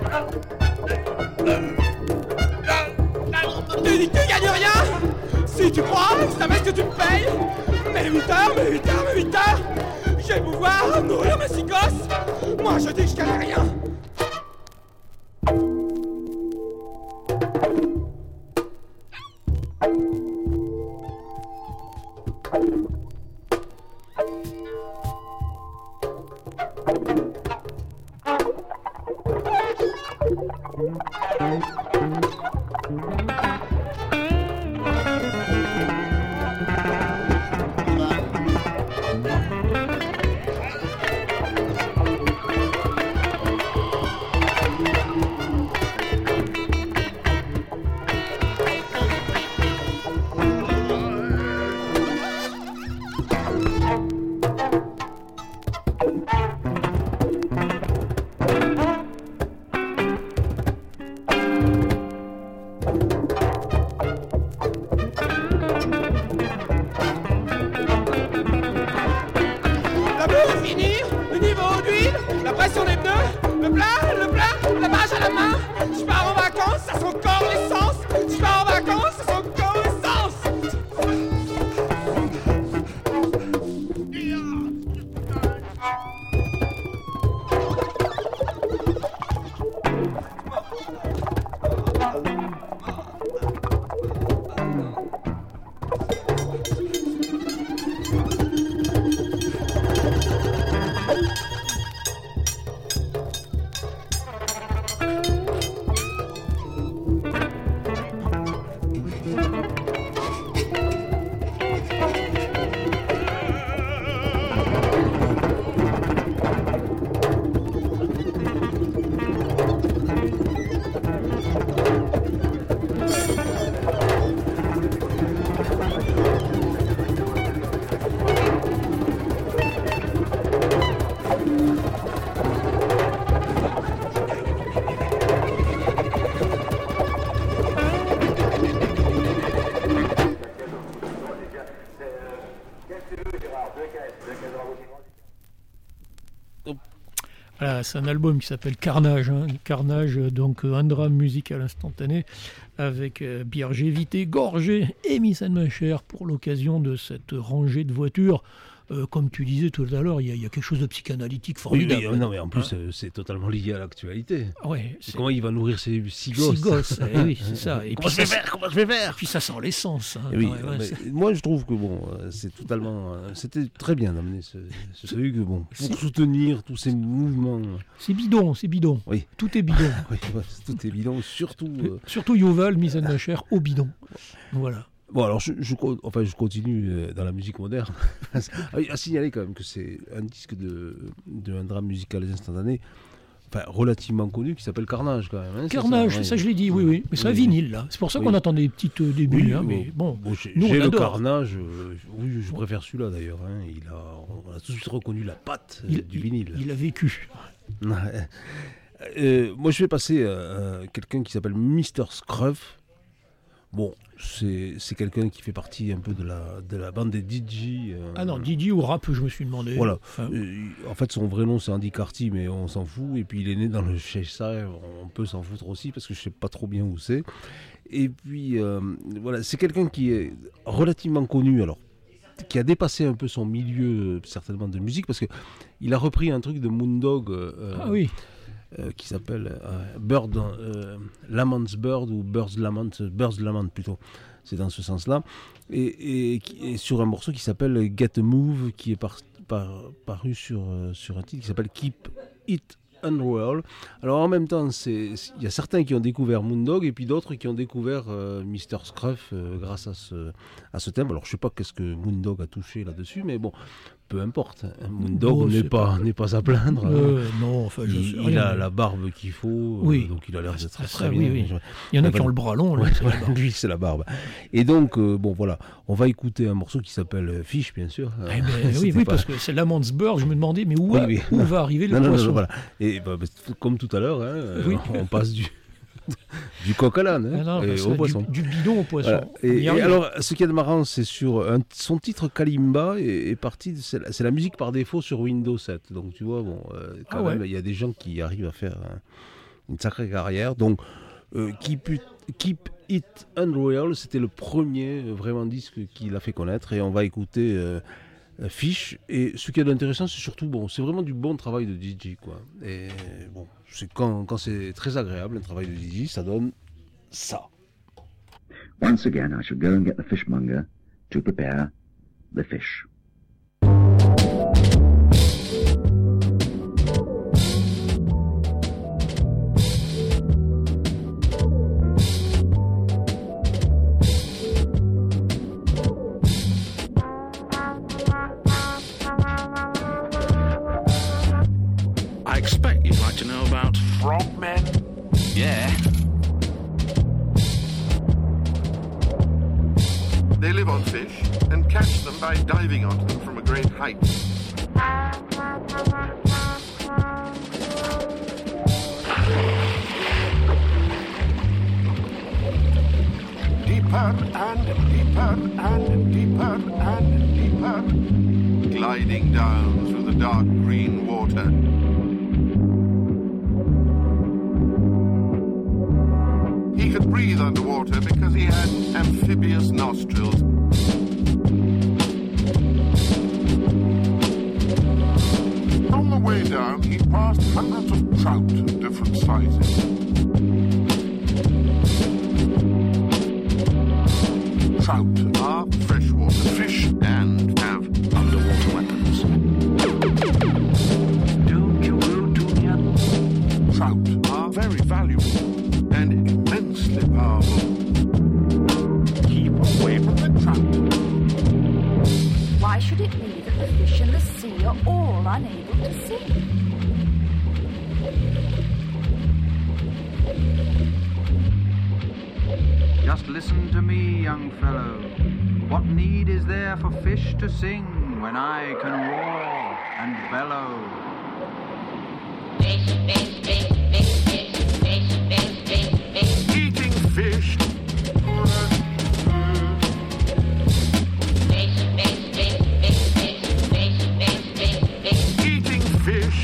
Tu, tu gagnes rien. Si Si tu crois, ça va que tu me payes. Mais huit heures, mais huit heures, mais huit heures. Je vais pouvoir nourrir mes six gosses. Moi, je dis que je connais rien. Voilà, c'est un album qui s'appelle Carnage. Hein. Carnage, donc un drame musical instantané avec euh, Bierger, Vité, Gorgé et Miss Anne Macher pour l'occasion de cette rangée de voitures. Euh, comme tu disais tout à l'heure, il y, y a quelque chose de psychanalytique formidable. Oui, oui, non, mais en plus, hein euh, c'est totalement lié à l'actualité. Ouais, comment il va nourrir ses six gosses Six gosses, eh oui, c'est ça. Et comment, puis je vais ça, faire, comment je vais faire Et puis ça sent l'essence. Hein, oui, ouais, ouais, moi, je trouve que bon, c'est totalement, c'était très bien d'amener ce, ce truc, bon, pour soutenir tous ces mouvements. C'est bidon, c'est bidon. Oui. Tout est bidon. Oui, ouais, tout est bidon, surtout. Euh... Surtout Yoval, Miss Anne Macher au bidon. Voilà. Bon, alors, je, je, enfin, je continue dans la musique moderne. À signaler quand même que c'est un disque de, de un drame musical instantané, enfin, relativement connu, qui s'appelle Carnage, quand même. Hein, Carnage, ça, ouais. ça je l'ai dit, oui, oui. Mais c'est oui, un vinyle, là. C'est pour ça oui. qu'on attend des petites euh, débuts. Oui, hein, mais bon, bon j'ai, j'ai le Carnage. Euh, oui, je préfère celui-là, d'ailleurs. Hein. Il a, on a tout de suite reconnu la patte il, euh, du vinyle. Il, il a vécu. euh, moi, je vais passer à quelqu'un qui s'appelle mister Scruff. Bon, c'est, c'est quelqu'un qui fait partie un peu de la, de la bande des D J. Euh, ah non, D J ou rap, je me suis demandé. Voilà. Enfin... Euh, en fait, son vrai nom, c'est Andy Carty, mais on s'en fout. Et puis, il est né dans le Cheshire. On peut s'en foutre aussi, parce que je ne sais pas trop bien où c'est. Et puis, euh, voilà, c'est quelqu'un qui est relativement connu, alors, qui a dépassé un peu son milieu, certainement, de musique, parce qu'il a repris un truc de Moondog. Euh, ah oui. Euh, qui s'appelle euh, Bird, euh, Lamont's Bird ou Bird's Lament, Bird's Lament plutôt, c'est dans ce sens-là, et, et, et sur un morceau qui s'appelle Get a Move, qui est par, par, paru sur, euh, sur un titre qui s'appelle Keep It Unroll. Alors en même temps, il y a certains qui ont découvert Moondog et puis d'autres qui ont découvert euh, mister Scruff euh, grâce à ce, à ce thème. Alors je sais pas qu'est-ce que Moondog a touché là-dessus, mais bon, peu importe. Hein. Moondog bon, n'est, pas, pas... n'est pas à plaindre. Euh, hein. Non, enfin, je il, sais il rien, a mais... la barbe qu'il faut, oui. euh, donc il a l'air d'être très, ça, très bien. Oui, oui. Il y en a qui ont le bras long. Là, ouais, c'est la lui, c'est la barbe. Et donc, euh, bon voilà, on va écouter un morceau qui s'appelle Fish, bien sûr. Eh ben, oui, oui pas... parce que c'est Lamont's Bird. Je me demandais, mais où, oui, oui. où va arriver le non, poisson non, non, voilà. Et bah, comme tout à l'heure, hein, oui. on passe du... du coq à l'âne hein, ah non, et au poisson. Du, du bidon au poisson. Voilà. Et, et alors, ce qui est marrant, c'est sur un, son titre Kalimba est, est parti. C'est la, c'est la musique par défaut sur Windows sept. Donc tu vois, bon, euh, quand ah même, il ouais. y a des gens qui arrivent à faire hein, une sacrée carrière. Donc, euh, keep, it, Keep It Unreal, c'était le premier vraiment disque qu'il a fait connaître, et on va écouter euh, Fish. Et ce qui est intéressant, c'est surtout, bon, c'est vraiment du bon travail de D J, quoi. Et bon, c'est quand, quand c'est très agréable, un travail de D J, ça donne ça. Once again, I shall go and get the fishmonger to prepare the fish. I expect you'd like to know about frogmen. Yeah. They live on fish and catch them by diving onto them from a great height. Deeper and deeper and deeper and deeper, gliding down through the dark green water. He could breathe underwater because he had amphibious nostrils. On the way down, he passed hundreds of trout of different sizes. Trout are freshwater fish and have underwater weapons. Don't you go to the trout are very valuable and immensely powerful. Keep away from the trout. Why should it be that the fish in the sea are all unable to sing? Just listen to me, young fellow. What need is there for fish to sing when I can roar and bellow? Fish, fish, fish, fish, fish, fish, fish, fish, fish. Eating fish. Fish, fish, fish, fish, fish, fish, fish, fish, fish. Eating fish.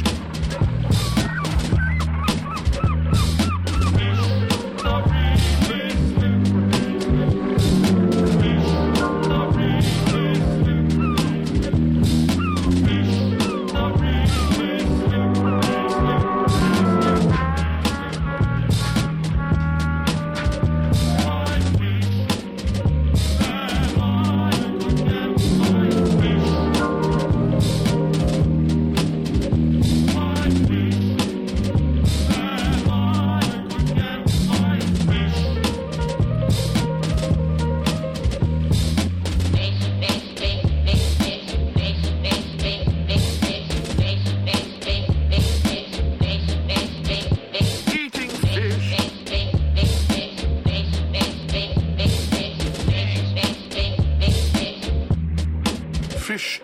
Fish.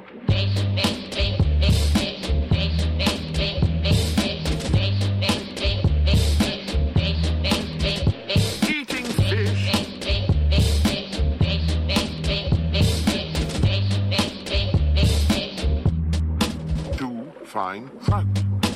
Eating fish. To find trout.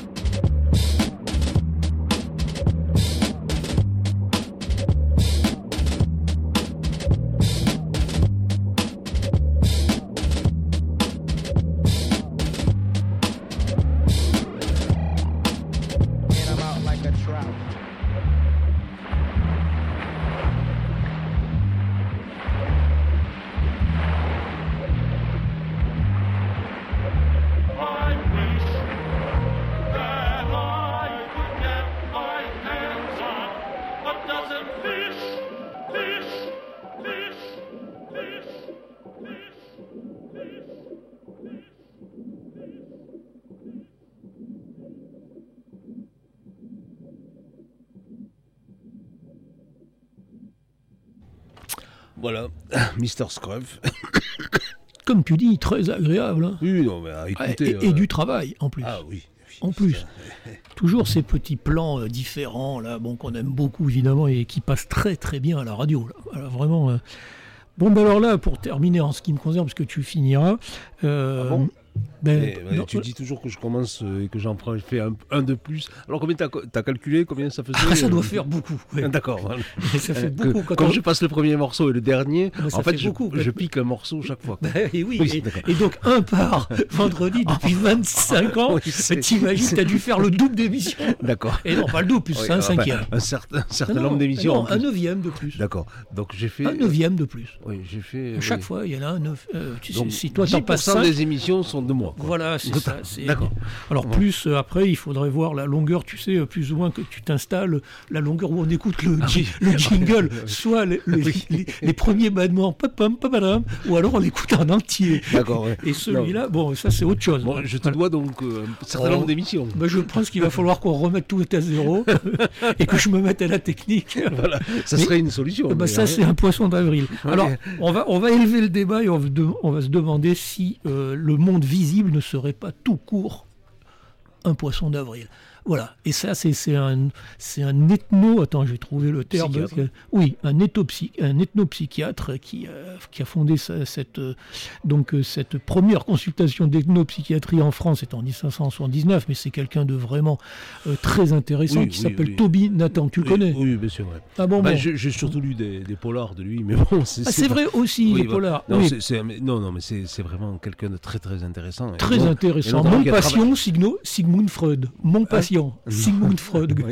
Voilà, Mister Scruff. Comme tu dis, très agréable. Hein. Oui, non, mais à écouter, et, et, euh... et du travail, en plus. Ah oui. oui en plus. Toujours ces petits plans euh, différents, là, bon, qu'on aime beaucoup, évidemment, et qui passent très, très bien à la radio. Là. Alors, vraiment... Euh... Bon, ben alors là, pour terminer en ce qui me concerne, parce que tu finiras... Euh... Ah bon Ben, et, non, tu non, dis toujours que je commence et que j'en prends, je fais un, un de plus. Alors combien t'as, t'as calculé combien ça faisait? Ah, ça doit faire beaucoup. Ouais. Ah, d'accord. Voilà. Ça fait beaucoup. Que, quand quand on... je passe le premier morceau et le dernier, ben, en fait, fait je, beaucoup, je pique un morceau chaque fois. Ben, et oui. oui et, et donc un par vendredi depuis vingt-cinq ans. Oui, t'imagines, t'as dû faire le double d'émissions. D'accord. Et non, pas le double, plus oui, un cinquième. Ben, un certain, un certain non, nombre d'émissions. Non, un neuvième de plus. D'accord. Donc j'ai fait un neuvième de plus. Oui, j'ai fait. À chaque oui. fois, il y en a un neuf. Euh, tu donc, sais, si toi t'en passes cinq, des émissions sont de moi. Quoi. Voilà, c'est ça. C'est... D'accord. Alors ouais. plus euh, après, il faudrait voir la longueur, tu sais, plus ou moins que tu t'installes, la longueur où on écoute le, ah, oui. le jingle, soit les, les, oui. les, les premiers battements, ou alors on l'écoute en entier. D'accord. Ouais. Et celui-là, non. bon, ça c'est autre chose. Bon, je te dois donc euh, un certain nombre d'émissions. Ben, je pense qu'il va falloir qu'on remette tout à zéro et que je me mette à la technique. Voilà, ça mais, serait une solution. Ben, ça, c'est un poisson d'avril. Okay. Alors, on va, on va élever le débat et on va, de, on va se demander si euh, le monde visible ne serait pas tout court un poisson d'avril. Voilà, et ça, c'est, c'est, un, c'est un ethno... Attends, j'ai trouvé le terme. Que, oui, un, éthopsy, un ethnopsychiatre qui, euh, qui a fondé sa, cette, euh, donc, euh, cette première consultation d'ethnopsychiatrie en France, c'était en dix-neuf cent soixante-dix-neuf, mais c'est quelqu'un de vraiment euh, très intéressant, oui, qui oui, s'appelle oui. Toby Nathan. Tu oui, le connais? Oui, bien sûr. Ouais. Ah bon, bah, bon. J'ai, j'ai surtout lu des, des polars de lui, mais bon... C'est, ah, c'est, c'est pas... vrai aussi, oui, les polars. Non, oui. c'est, c'est, non, non, mais c'est, c'est vraiment quelqu'un de très, très intéressant. Très et donc, intéressant. Et Mon passion, travaillé... Signo, Sigmund Freud. Mon passion, hein? Sigmund Freud. Oui.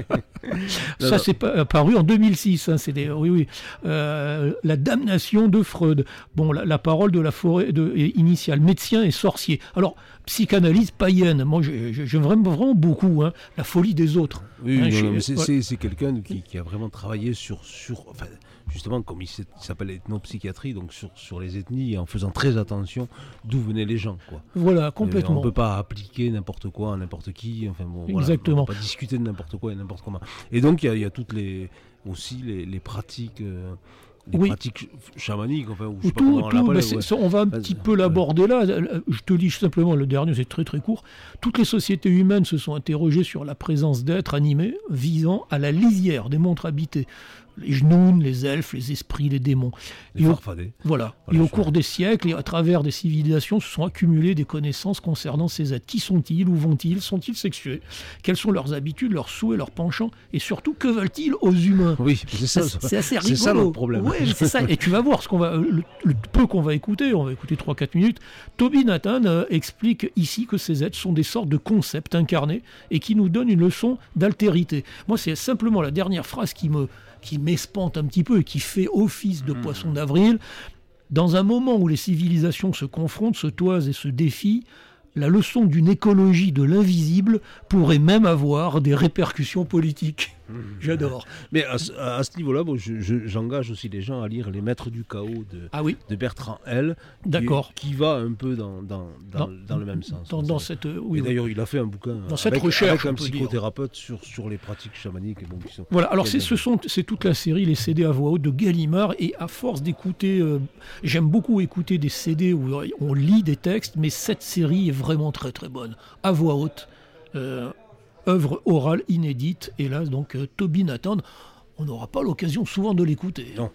Ça, c'est pas, paru en deux mille six. Hein, c'est des, oui, oui. Euh, la damnation de Freud. Bon, la, la parole de la forêt de, initiale. Médecin et sorcier. Alors, psychanalyse païenne. Moi, j'aime vraiment, vraiment beaucoup. Hein, la folie des autres. Oui, hein, non, non, mais c'est, ouais. c'est, c'est quelqu'un qui, qui a vraiment travaillé sur... sur enfin, justement, comme il s'appelle ethnopsychiatrie, donc sur, sur les ethnies, en faisant très attention d'où venaient les gens. Quoi. Voilà, complètement. Et on ne peut pas appliquer n'importe quoi à n'importe qui. Enfin, bon, exactement. Voilà, on ne peut pas discuter de n'importe quoi et n'importe comment. Et donc, il y, y a toutes les, aussi les, les pratiques... Euh, les oui. pratiques chamaniques, enfin, ou je sais tout, pas comment tout, on bah c'est, on va un Vas-y. petit peu l'aborder là. Je te lis simplement le dernier, c'est très très court. Toutes les sociétés humaines se sont interrogées sur la présence d'êtres animés visant à la lisière des mondes habités. Les Jnouns, les elfes, les esprits, les démons. Les et farfadets. Au, voilà. voilà. Et au cours des siècles et à travers des civilisations se sont accumulées des connaissances concernant ces êtres. Qui sont-ils? Où vont-ils? Sont-ils sexués? Quelles sont leurs habitudes, leurs souhaits, leurs penchants? Et surtout, que veulent-ils aux humains? Oui, c'est ça. C'est, c'est assez rigolo. C'est ça le problème. Ouais, c'est ça. Et tu vas voir ce qu'on va, le, le peu qu'on va écouter, on va écouter trois à quatre minutes. Toby Nathan euh, explique ici que ces êtres sont des sortes de concepts incarnés et qui nous donnent une leçon d'altérité. Moi, c'est simplement la dernière phrase qui me qui m'espante un petit peu et qui fait office de mmh. poisson d'avril. Dans un moment où les civilisations se confrontent, se toisent et se défient, la leçon d'une écologie de l'invisible pourrait même avoir des répercussions politiques. Mmh. J'adore. Mais à, à, à ce niveau-là, bon, je, je, j'engage aussi les gens à lire Les Maîtres du Chaos de, ah oui. de Bertrand L. D'accord. Qui, qui va un peu dans, dans, dans, dans, dans le même sens. Dans, dans cette, oui, et d'ailleurs, il a fait un bouquin dans avec, cette recherche, avec un psychothérapeute sur, sur les pratiques chamaniques. Bon, qui sont voilà, alors c'est, ce sont, c'est toute la série Les C D à voix haute de Gallimard. Et à force d'écouter, euh, j'aime beaucoup écouter des C D où on lit des textes, mais cette série est vraiment très très bonne. À voix haute. Euh, œuvre orale inédite, hélas, donc euh, Toby Nathan, on n'aura pas l'occasion souvent de l'écouter. Non.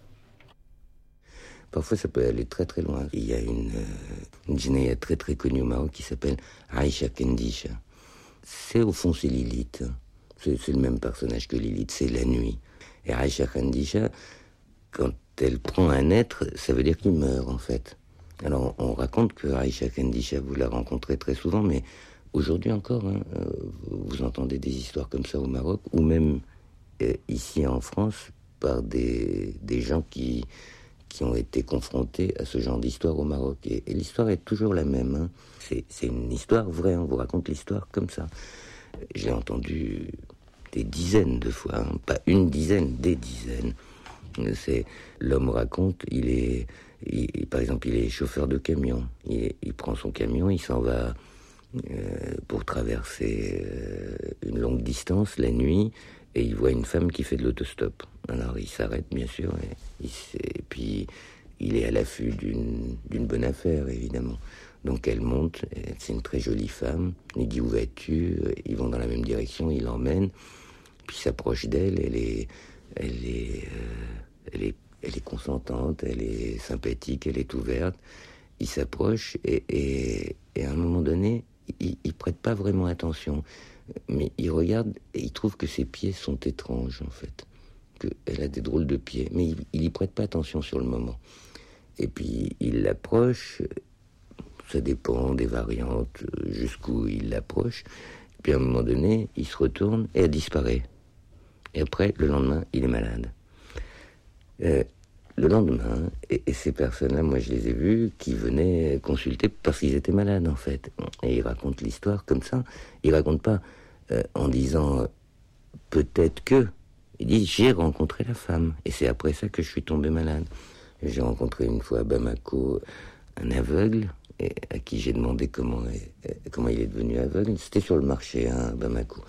Parfois, ça peut aller très très loin. Il y a une, euh, une Jinaya très très connue au Maroc qui s'appelle Aïcha Kendisha. C'est au fond, c'est Lilith. C'est, c'est le même personnage que Lilith, c'est la nuit. Et Aïcha Kendisha, quand elle prend un être, ça veut dire qu'il meurt en fait. Alors, on raconte que Aïcha Kendisha, vous la rencontrez très souvent, mais aujourd'hui encore, hein, euh, vous entendez des histoires comme ça au Maroc, ou même euh, ici en France, par des, des gens qui, qui ont été confrontés à ce genre d'histoire au Maroc. Et, et l'histoire est toujours la même. Hein. C'est, c'est une histoire vraie, on vous raconte l'histoire comme ça. Je l'ai entendu des dizaines de fois, hein, pas une dizaine, des dizaines. C'est, l'homme raconte, il est, il, par exemple, il est chauffeur de camion. Il, il prend son camion, il s'en va euh, pour traverser euh, une longue distance la nuit, et il voit une femme qui fait de l'autostop. Alors il s'arrête, bien sûr, et, il, et puis il est à l'affût d'une, d'une bonne affaire, évidemment. Donc elle monte, c'est une très jolie femme. Il dit où vas-tu? Ils vont dans la même direction, il l'emmène, puis il s'approche d'elle, elle est, elle est, euh, elle est, elle est consentante, elle est sympathique, elle est ouverte. il s'approche et, et, et à un moment donné, il, il prête pas vraiment attention. Mais il regarde et il trouve que ses pieds sont étranges, en fait. Qu'elle a des drôles de pieds. Mais il, il y prête pas attention sur le moment. Et puis, il l'approche. Ça dépend des variantes, jusqu'où il l'approche. Puis, à un moment donné, il se retourne et elle disparaît. Et après, le lendemain, il est malade. Euh, le lendemain, et, et ces personnes-là, moi, je les ai vues, qui venaient consulter parce qu'ils étaient malades, en fait. Et ils racontent l'histoire comme ça. Ils racontent pas euh, en disant euh, peut-être que. Ils disent j'ai rencontré la femme et c'est après ça que je suis tombé malade. J'ai rencontré une fois à Bamako un aveugle et à qui j'ai demandé comment, comment il est devenu aveugle. C'était sur le marché hein, à Bamako.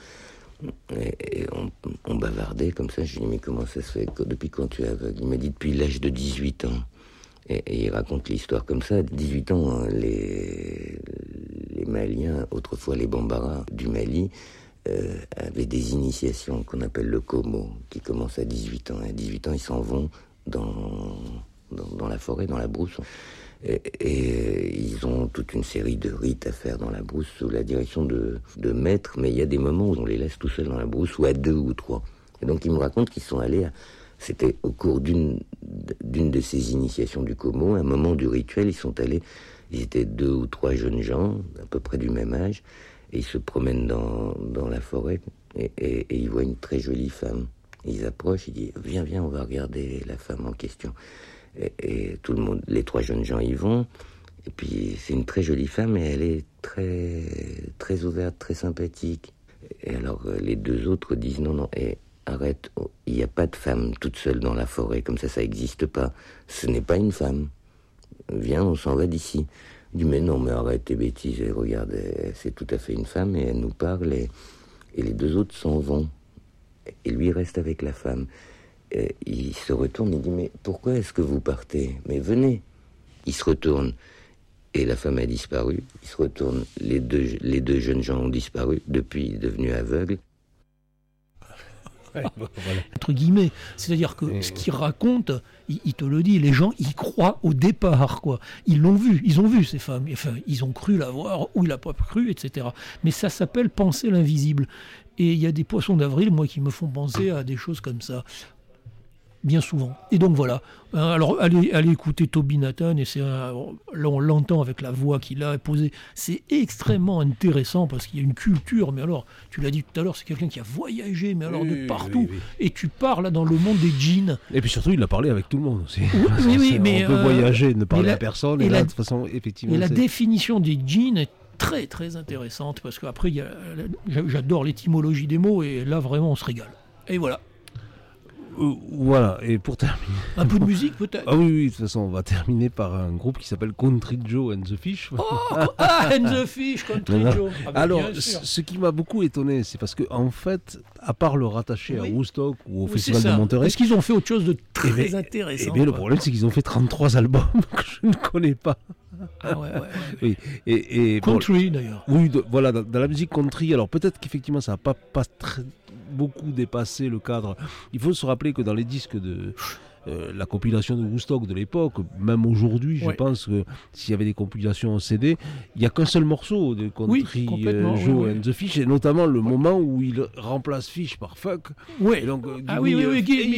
Et, et on, on bavardait comme ça. Je lui ai dit mais comment ça se fait? Depuis quand tu es aveugle? Il m'a dit depuis l'âge de dix-huit ans. Et, et il raconte l'histoire comme ça. dix-huit ans, les, les Maliens, autrefois les Bambara du Mali, euh, avaient des initiations qu'on appelle le Komo, qui commencent à dix-huit ans. Et à dix-huit ans, ils s'en vont dans, dans, dans la forêt, dans la brousse. Et, et ils ont toute une série de rites à faire dans la brousse sous la direction de, de maîtres. Mais il y a des moments où on les laisse tout seuls dans la brousse, ou à deux ou trois. Et donc, ils me racontent qu'ils sont allés à... C'était au cours d'une, d'une de ces initiations du Komo, un moment du rituel, ils sont allés, ils étaient deux ou trois jeunes gens, à peu près du même âge, et ils se promènent dans, dans la forêt, et, et, et ils voient une très jolie femme. Ils approchent, ils disent « Viens, viens, on va regarder la femme en question ». Et, et tout le monde, les trois jeunes gens y vont, et puis c'est une très jolie femme, et elle est très, très ouverte, très sympathique. Et alors les deux autres disent « Non, non, et... arrête, il n'y a pas de femme toute seule dans la forêt, comme ça, ça n'existe pas. Ce n'est pas une femme. Viens, on s'en va d'ici. Il dit, mais non, mais arrête tes bêtises, et regarde, c'est tout à fait une femme, et elle nous parle, et, et les deux autres s'en vont. Et lui reste avec la femme. Et il se retourne, il dit, mais pourquoi est-ce que vous partez? Mais venez. Il se retourne, et la femme a disparu. Il se retourne, les deux, les deux jeunes gens ont disparu, depuis devenus aveugles. Ouais, voilà. Entre guillemets, c'est-à-dire que et ce qu'il raconte, il, il te le dit, les gens y croient au départ, quoi. Ils l'ont vu, ils ont vu ces femmes, enfin, ils ont cru la voir ou il n'a pas cru, et cetera. Mais ça s'appelle penser l'invisible. Et il y a des poissons d'avril, moi, qui me font penser à des choses comme ça. Bien souvent. Et donc voilà. Alors allez, allez écouter Toby Nathan, et c'est un, là on l'entend avec la voix qu'il a posée. C'est extrêmement intéressant parce qu'il y a une culture, mais alors, tu l'as dit tout à l'heure, c'est quelqu'un qui a voyagé, mais alors oui, de partout. Oui, oui. Et tu parles là dans le monde des djinns. Et puis surtout, il a parlé avec tout le monde aussi. Oui, oui, oui mais on peut euh, voyager, ne parler la, à personne. Et, et là, la, de toute façon, effectivement. Et la définition des djinns est très très intéressante parce qu'après, il y a, j'adore l'étymologie des mots et là vraiment on se régale. Et voilà. Euh, voilà, et pour terminer... Un peu de musique peut-être. Ah oui, oui, de toute façon, on va terminer par un groupe qui s'appelle Country Joe and the Fish. Oh, ah, and the Fish, Country Joe. Ah, ben, alors, ce qui m'a beaucoup étonné, c'est parce que en fait, à part le rattacher oui. à Woodstock ou au oui, Festival de Monterey... Est-ce qu'ils ont fait autre chose de très eh bien, intéressant? Eh bien, le problème, c'est qu'ils ont fait trente-trois albums que je ne connais pas. Ah ouais, ouais, ouais. Oui. Et, et, country, bon, d'ailleurs. Oui, de, voilà, dans, dans la musique country, alors peut-être qu'effectivement, ça n'a pas, pas très... beaucoup dépassé le cadre. Il faut se rappeler que dans les disques de euh, la compilation de Woodstock de l'époque, même aujourd'hui, je ouais. pense que s'il y avait des compilations en C D, il n'y a qu'un seul morceau de Country oui, euh, Joe oui, and oui. the Fish, et notamment le ouais. moment où il remplace Fish par Fuck. Oui. Et donc, ah oui, oui, oui, give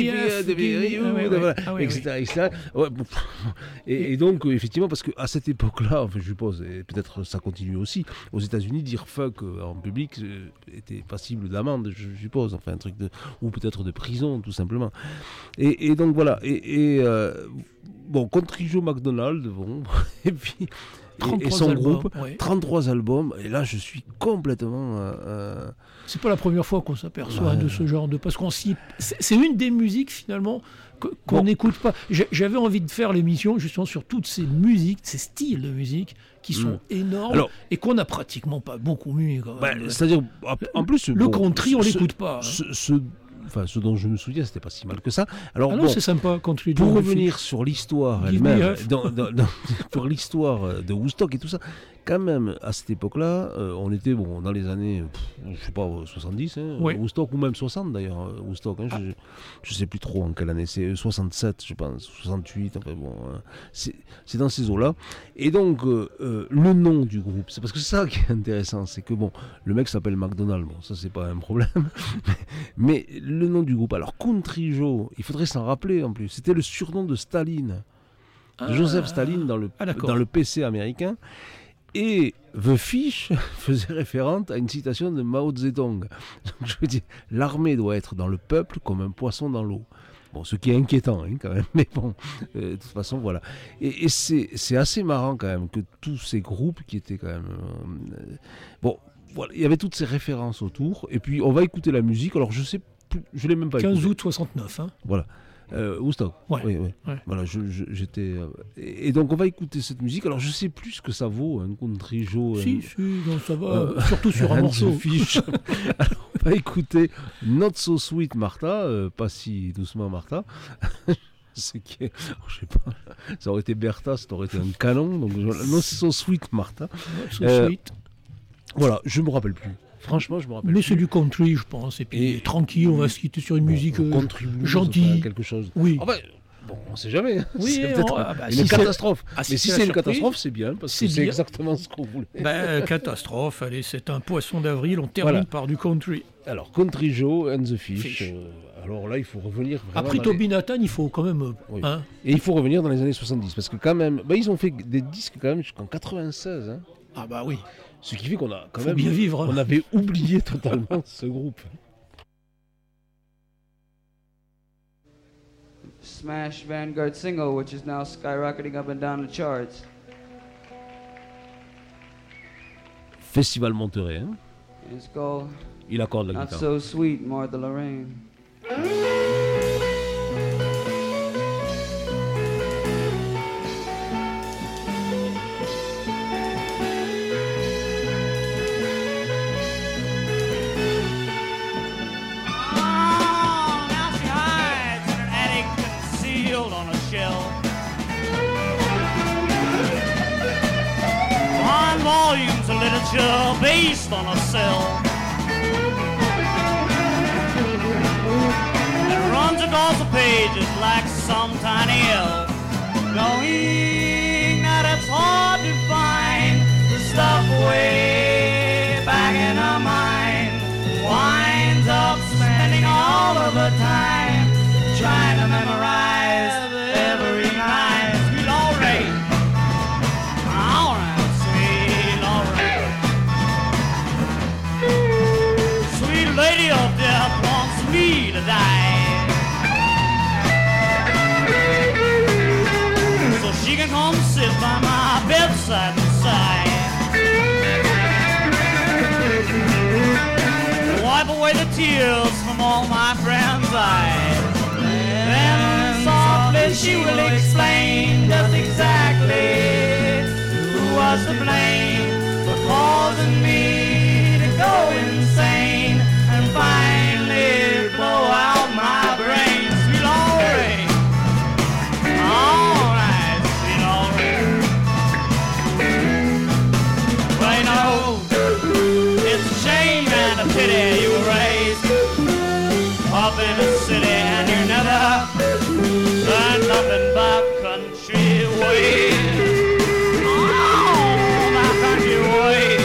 et cetera et cetera. Ouais. Et, et donc, effectivement, parce qu'à cette époque-là, enfin, je suppose, et peut-être ça continue aussi, aux États-Unis, dire fuck en public euh, était passible d'amende, je suppose, enfin un truc de, ou peut-être de prison, tout simplement. Et, et donc voilà. Et, et euh, bon, Country Joe McDonald, bon, et puis et, et son albums, groupe, ouais. trente-trois albums, et là je suis complètement. Euh, euh... C'est pas la première fois qu'on s'aperçoit ouais. de ce genre de. Parce qu'on s'y. C'est, c'est une des musiques finalement qu'on n'écoute bon. pas. J'avais envie de faire l'émission justement sur toutes ces musiques, ces styles de musique qui sont mmh. énormes alors, et qu'on n'a pratiquement pas beaucoup mis. Quand même. Bah, c'est-à-dire, en plus. Le bon, country, on ce, l'écoute pas. Hein. Ce, ce, enfin, ce dont je me souviens, c'était pas si mal que ça. Alors, ah non, bon, c'est sympa. Country pour revenir sur l'histoire elle-même, dans, dans, dans, pour l'histoire de Woodstock et tout ça, quand même, à cette époque-là, euh, on était bon, dans les années, pff, je sais pas, soixante-dix, hein, oui. Woodstock, ou même soixante d'ailleurs, Woodstock, hein, ah. je ne sais plus trop en quelle année, c'est soixante-sept, je pense, soixante-huit, enfin bon, hein, c'est, c'est dans ces eaux-là. Et donc, euh, euh, le nom du groupe, c'est parce que c'est ça qui est intéressant, c'est que bon, le mec s'appelle McDonald, bon, ça c'est pas un problème, mais, mais le nom du groupe, alors Country Joe, il faudrait s'en rappeler en plus, c'était le surnom de Staline, de ah. Joseph Staline dans le, ah, dans le P C américain. Et The Fish faisait référence à une citation de Mao Zedong. Donc je veux dire, l'armée doit être dans le peuple comme un poisson dans l'eau. Bon, ce qui est inquiétant hein, quand même, mais bon, euh, de toute façon, voilà. Et, et c'est, c'est assez marrant quand même que tous ces groupes qui étaient quand même... Euh, bon, voilà, il y avait toutes ces références autour. Et puis, on va écouter la musique. Alors, je sais plus, je l'ai même pas écouté. quinze août soixante-neuf, hein. Voilà. Euh, Woodstock. Ouais. Oui, oui. Ouais. Voilà, je, je, j'étais. Euh, et, et donc on va écouter cette musique. Alors je sais plus ce que ça vaut, un Country Joe. Si, un, si, non, ça va. Euh, surtout sur un morceau. Fish. Alors on va écouter Not So Sweet Martha, euh, pas si doucement Martha. Ce qui est, oh, je sais pas, ça aurait été Bertha, ça aurait été un canon. Donc Not So Sweet Martha. Not So euh, Sweet. Voilà, je me rappelle plus. Franchement, je me rappelle. Mais plus. c'est du country, je pense. Et puis et tranquille, on va se quitter sur une bon, musique euh, gentille. Quelque chose. Oui. Enfin, bon, on ne sait jamais. Oui, c'est peut-être on, ah bah, une si catastrophe. Ah, si mais si c'est, c'est une catastrophe, c'est bien parce c'est que c'est bien. Exactement ce qu'on voulait. Ben, catastrophe. Allez, c'est un poisson d'avril. On termine voilà. par du country. Alors, Country Joe and the Fish. Fish. Euh, alors là, il faut revenir. Après Toby les... Nathan, il faut quand même. Euh, oui. hein. Et il faut revenir dans les années soixante-dix parce que quand même, bah, ils ont fait des disques quand même jusqu'en quatre-vingt-seize. Hein. Ah bah oui. Ce qui fait qu'on a quand Faut même bien vivre. On avait oublié totalement ce groupe. Smash Vanguard single, which is now skyrocketing up and down the charts. Festival Monterey. Hein? It's called Il accorde la Not guitare. So Sweet, Martha Lorraine. Volumes of literature based on a cell that runs across the pages like some tiny elf, knowing that it's hard to find the stuff way back in her mind. Winds up spending all of her time trying to memorize every line. Sweet Lorraine, all right. Lady of death wants me to die, so she can come sit by my bedside and sigh, wipe away the tears from all my friends' eyes. Then softly she will explain just exactly who was to blame for causing me to go insane and finally blow out my brain. Sweet Lorraine, all right, sweet Lorraine. Well, you know, it's a shame and a pity you were raised up in the city and you never learned nothing about country ways. Oh, my country ways.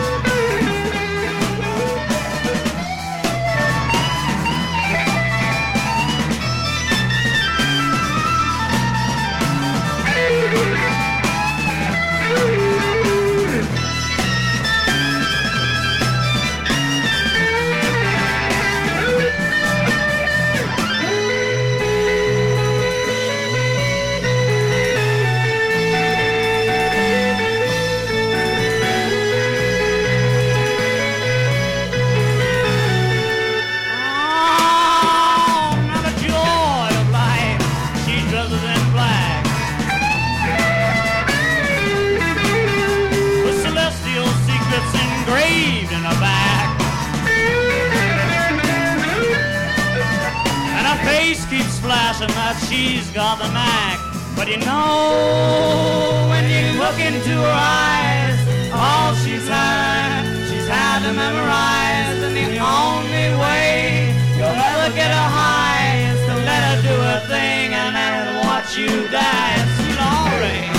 Keeps flashing that she's got the knack, but you know when you look into her eyes, all she's learned, she's had to memorize, and the only way you'll ever get her high is to let her do her thing and then watch you die. Sweet Lorraine,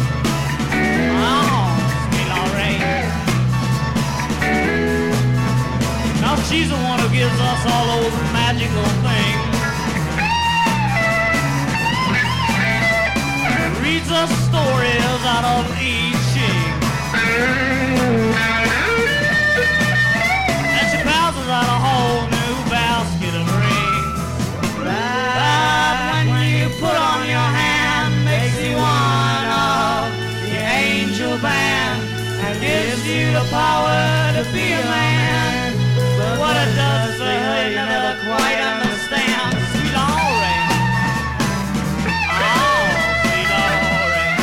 oh, sweet Lorraine. Now she's the one who gives us all those magical things. Reads us stories out of I Ching. And she passes out a whole new basket of rings. That when you put on your hand makes you one of the angel band and gives you the power to be a man. But what it does for her you never quite understand. Sweet Lorraine, oh, sweet Lorraine.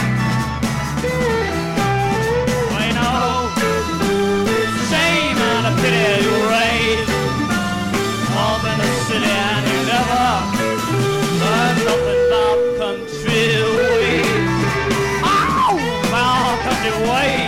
Well, you know, it's a shame and a pity you raised up in the city and you never learned nothing about country ways. Oh, about country ways.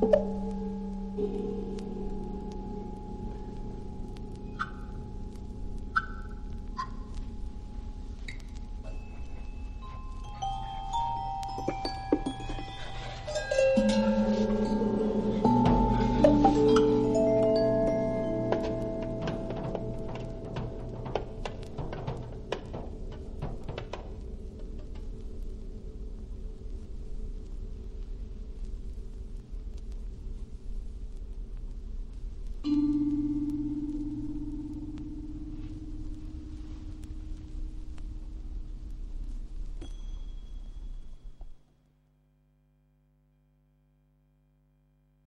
Thank you.